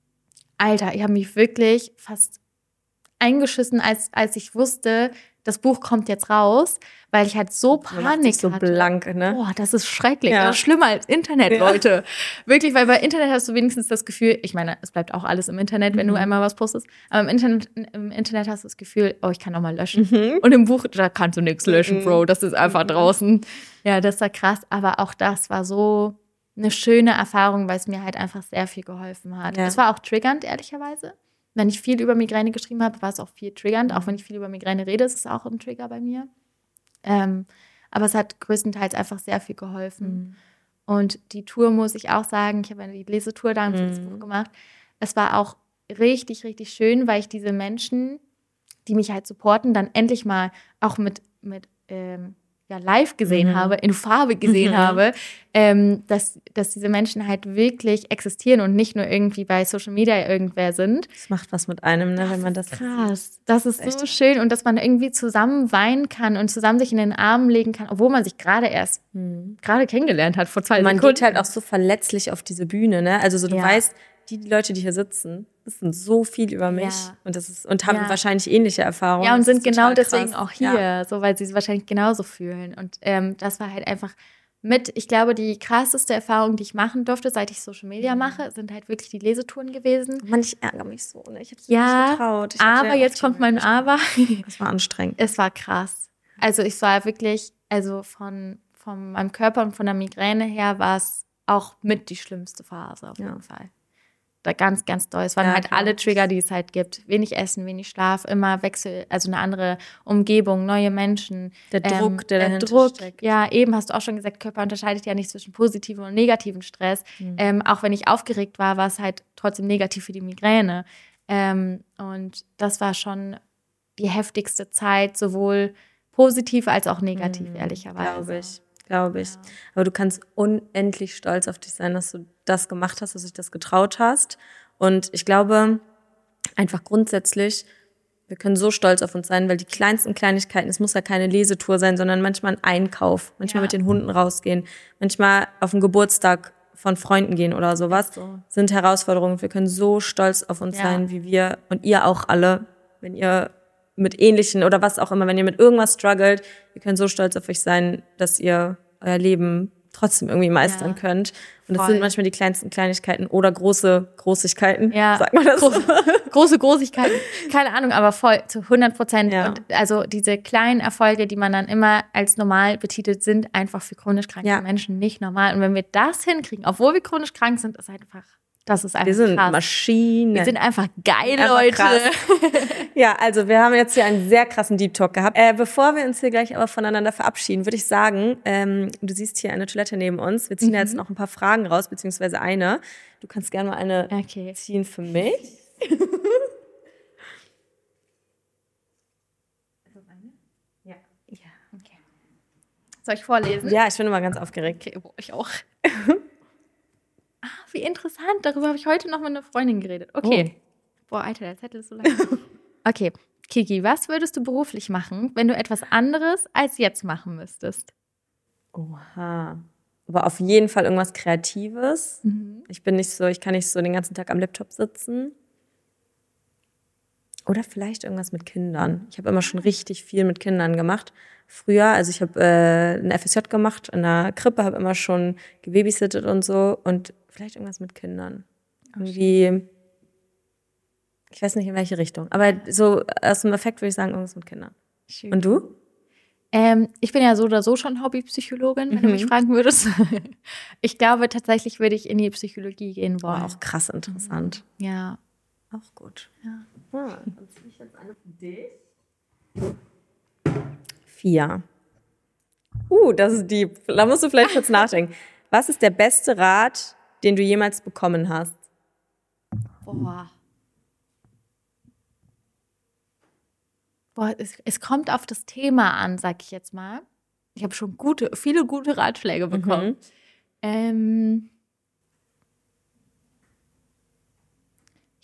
Alter, ich habe mich wirklich fast eingeschissen, als, als ich wusste, das Buch kommt jetzt raus, weil ich halt so Man macht sich Panik so hatte. blank, ne? Boah, das ist schrecklich. Ja. Das ist schlimmer als Internet, Ja. Leute. Wirklich, weil bei Internet hast du wenigstens das Gefühl, ich meine, es bleibt auch alles im Internet, wenn Mhm. du einmal was postest, aber im Internet, im Internet hast du das Gefühl, oh, ich kann auch mal löschen. Mhm. Und im Buch, da kannst du nichts löschen, Mhm. Bro, das ist einfach Mhm. draußen. Ja, das war krass, aber auch das war so eine schöne Erfahrung, weil es mir halt einfach sehr viel geholfen hat. Ja. Es war auch triggernd, ehrlicherweise. Wenn ich viel über Migräne geschrieben habe, war es auch viel triggernd. Mhm. Auch wenn ich viel über Migräne rede, ist es auch ein Trigger bei mir. Ähm, aber es hat größtenteils einfach sehr viel geholfen. Mhm. Und die Tour, muss ich auch sagen, ich habe eine Lesetour dann für das Mhm. Buch gemacht. Es war auch richtig, richtig schön, weil ich diese Menschen, die mich halt supporten, dann endlich mal auch mit, mit ähm, ja, live gesehen Mhm. habe, in Farbe gesehen Mhm. habe, ähm, dass, dass diese Menschen halt wirklich existieren und nicht nur irgendwie bei Social Media irgendwer sind. Das macht was mit einem, ne, wenn man das Krass, das ist Echt so schön und dass man irgendwie zusammen weinen kann und zusammen sich in den Arm legen kann, obwohl man sich gerade erst Mhm. gerade kennengelernt hat vor zwei Man Sekunden. geht halt auch so verletzlich auf diese Bühne, ne? Also so du Ja. weißt, die, die Leute, die hier sitzen, wissen so viel über mich Ja. und das ist und haben Ja. wahrscheinlich ähnliche Erfahrungen. Ja, und Das sind ist genau total deswegen krass. auch hier, Ja. so weil sie es wahrscheinlich genauso fühlen. Und ähm, das war halt einfach mit, ich glaube, die krasseste Erfahrung, die ich machen durfte, seit ich Social Media mache, sind halt wirklich die Lesetouren gewesen. Mann, ich ärgere mich so, ne? Ich hab's Ja, nicht getraut. Ich hatte aber ja jetzt oft kommt die mein Möglichkeit. Aber. Das war anstrengend. Es war krass. Also ich war wirklich, also von, von meinem Körper und von der Migräne her war es auch mit die schlimmste Phase auf Ja. jeden Fall. Da ganz, ganz doll. Es waren Ja, halt glaub alle ich. Trigger, die es halt gibt. Wenig Essen, wenig Schlaf, immer Wechsel, also eine andere Umgebung, neue Menschen. Der Druck, der dahinter Druck, steckt. ja, eben hast du auch schon gesagt, Körper unterscheidet ja nicht zwischen positiven und negativen Stress. Mhm. Ähm, auch wenn ich aufgeregt war, war es halt trotzdem negativ für die Migräne. Ähm, und das war schon die heftigste Zeit, sowohl positiv als auch negativ, Mhm, ehrlicherweise. Glaube ich, glaube ich. Ja. Aber du kannst unendlich stolz auf dich sein, dass du das gemacht hast, dass du dich das getraut hast. Und ich glaube, einfach grundsätzlich, wir können so stolz auf uns sein, weil die kleinsten Kleinigkeiten, es muss ja keine Lesetour sein, sondern manchmal ein Einkauf, manchmal Ja. mit den Hunden rausgehen, manchmal auf den Geburtstag von Freunden gehen oder sowas, so. sind Herausforderungen. Wir können so stolz auf uns Ja. sein, wie wir und ihr auch alle, wenn ihr mit ähnlichen oder was auch immer, wenn ihr mit irgendwas struggelt, ihr könnt so stolz auf euch sein, dass ihr euer Leben trotzdem irgendwie meistern Ja, könnt. Und das voll. sind manchmal die kleinsten Kleinigkeiten oder große Großigkeiten, Ja, sagt man das so? große, große Großigkeiten. Keine Ahnung, aber voll zu hundert Prozent. Ja. Und also diese kleinen Erfolge, die man dann immer als normal betitelt, sind einfach für chronisch kranke Ja. Menschen nicht normal. Und wenn wir das hinkriegen, obwohl wir chronisch krank sind, ist einfach, das ist einfach Wir sind krass. Maschinen. Wir sind einfach geil, Einfach Leute. krass. Ja, also wir haben jetzt hier einen sehr krassen Deep Talk gehabt. Äh, bevor wir uns hier gleich aber voneinander verabschieden, würde ich sagen, ähm, du siehst hier eine Toilette neben uns. Wir ziehen Mhm. da jetzt noch ein paar Fragen raus, beziehungsweise eine. Du kannst gerne mal eine Okay. ziehen für mich. Ja. Okay. Soll ich vorlesen? Ja, ich bin immer ganz aufgeregt. Okay, boah, ich auch. Ah, wie interessant. Darüber habe ich heute noch mit einer Freundin geredet. Okay. Boah, Alter, der Zettel ist so lang. Okay. Kiki, was würdest du beruflich machen, wenn du etwas anderes als jetzt machen müsstest? Oha. Aber auf jeden Fall irgendwas Kreatives. Mhm. Ich bin nicht so, ich kann nicht so den ganzen Tag am Laptop sitzen. Oder vielleicht irgendwas mit Kindern. Ich habe immer schon richtig viel mit Kindern gemacht. Früher, also ich habe äh, ein F S J gemacht in einer Krippe, habe immer schon gebabysittet und so. Und vielleicht irgendwas mit Kindern. Irgendwie, ich weiß nicht in welche Richtung. Aber so aus dem Effekt würde ich sagen, irgendwas mit Kindern. Schön. Und du? Ähm, ich bin ja so oder so schon Hobbypsychologin, wenn du Mhm. mich fragen würdest. Ich glaube, tatsächlich würde ich in die Psychologie gehen wollen. War auch krass interessant. Ja. Auch gut. Ja. Ah, dann ziehe ich jetzt eine für dich. Vier. Uh, das ist deep. Da musst du vielleicht kurz nachdenken. Was ist der beste Rat, den du jemals bekommen hast? Boah. Boah, es, es kommt auf das Thema an, sag ich jetzt mal. Ich habe schon gute, viele gute Ratschläge bekommen. Mhm. Ähm, ich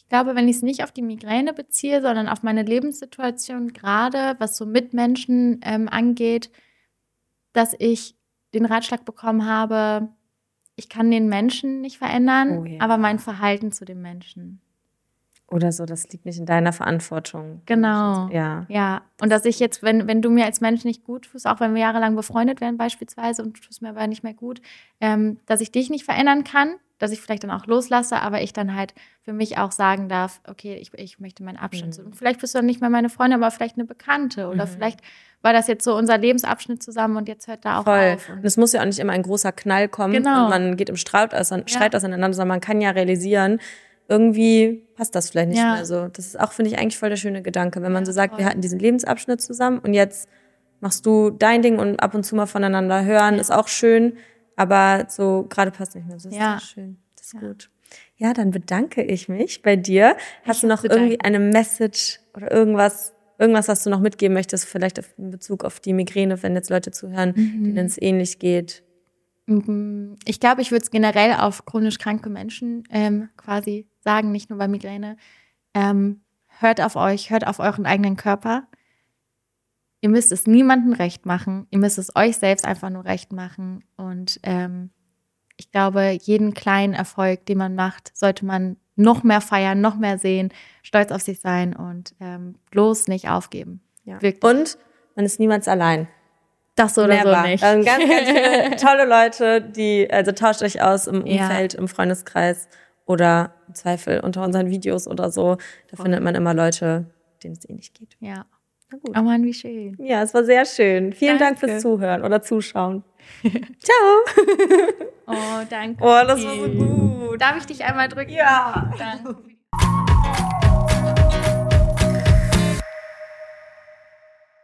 Ich glaube, wenn ich es nicht auf die Migräne beziehe, sondern auf meine Lebenssituation gerade, was so Mitmenschen ähm, angeht, dass ich den Ratschlag bekommen habe, ich kann den Menschen nicht verändern, Oh ja. aber mein Verhalten zu den Menschen. Oder so, das liegt nicht in deiner Verantwortung. Genau. Ja. Ja. Und dass ich jetzt, wenn, wenn du mir als Mensch nicht gut tust, auch wenn wir jahrelang befreundet wären beispielsweise und du tust mir aber nicht mehr gut, ähm, dass ich dich nicht verändern kann, dass ich vielleicht dann auch loslasse, aber ich dann halt für mich auch sagen darf, okay, ich, ich möchte meinen Abstand. Mhm. Und vielleicht bist du dann nicht mehr meine Freundin, aber vielleicht eine Bekannte. Oder mhm. vielleicht war das jetzt so unser Lebensabschnitt zusammen und jetzt hört da auch Voll. auf. Und es muss ja auch nicht immer ein großer Knall kommen Genau. und man geht im Streit, auseinander, ja. Streit auseinander, sondern man kann ja realisieren, irgendwie passt das vielleicht nicht ja. mehr so. Das ist auch, finde ich, eigentlich voll der schöne Gedanke, wenn man ja, so sagt, voll. Wir hatten diesen Lebensabschnitt zusammen und jetzt machst du dein Ding und ab und zu mal voneinander hören, ja. ist auch schön, aber so gerade passt nicht mehr. Das ist ja. sehr schön, das ist ja. gut. Ja, dann bedanke ich mich bei dir. Hast ich du noch irgendwie danken. eine Message oder irgendwas, irgendwas, was du noch mitgeben möchtest, vielleicht in Bezug auf die Migräne, wenn jetzt Leute zuhören, mhm. denen es ähnlich geht? Ich glaube, ich würde es generell auf chronisch kranke Menschen ähm, quasi sagen, nicht nur bei Migräne. Ähm, hört auf euch, hört auf euren eigenen Körper. Ihr müsst es niemandem recht machen. Ihr müsst es euch selbst einfach nur recht machen. Und ähm, ich glaube, jeden kleinen Erfolg, den man macht, sollte man noch mehr feiern, noch mehr sehen, stolz auf sich sein und ähm, bloß nicht aufgeben. Ja. Und man ist niemals allein. Das oder Never. So nicht. Ähm, ganz, ganz viele tolle Leute, die, also tauscht euch aus im Umfeld, ja. im Freundeskreis oder im Zweifel unter unseren Videos oder so. Da Voll. Findet man immer Leute, denen es ähnlich geht. Ja. Na gut. Oh Mann, wie schön. Ja, es war sehr schön. Vielen danke. Dank fürs Zuhören oder Zuschauen. Ciao. Oh, danke. Oh, das war so gut. Darf ich dich einmal drücken? Ja. Danke.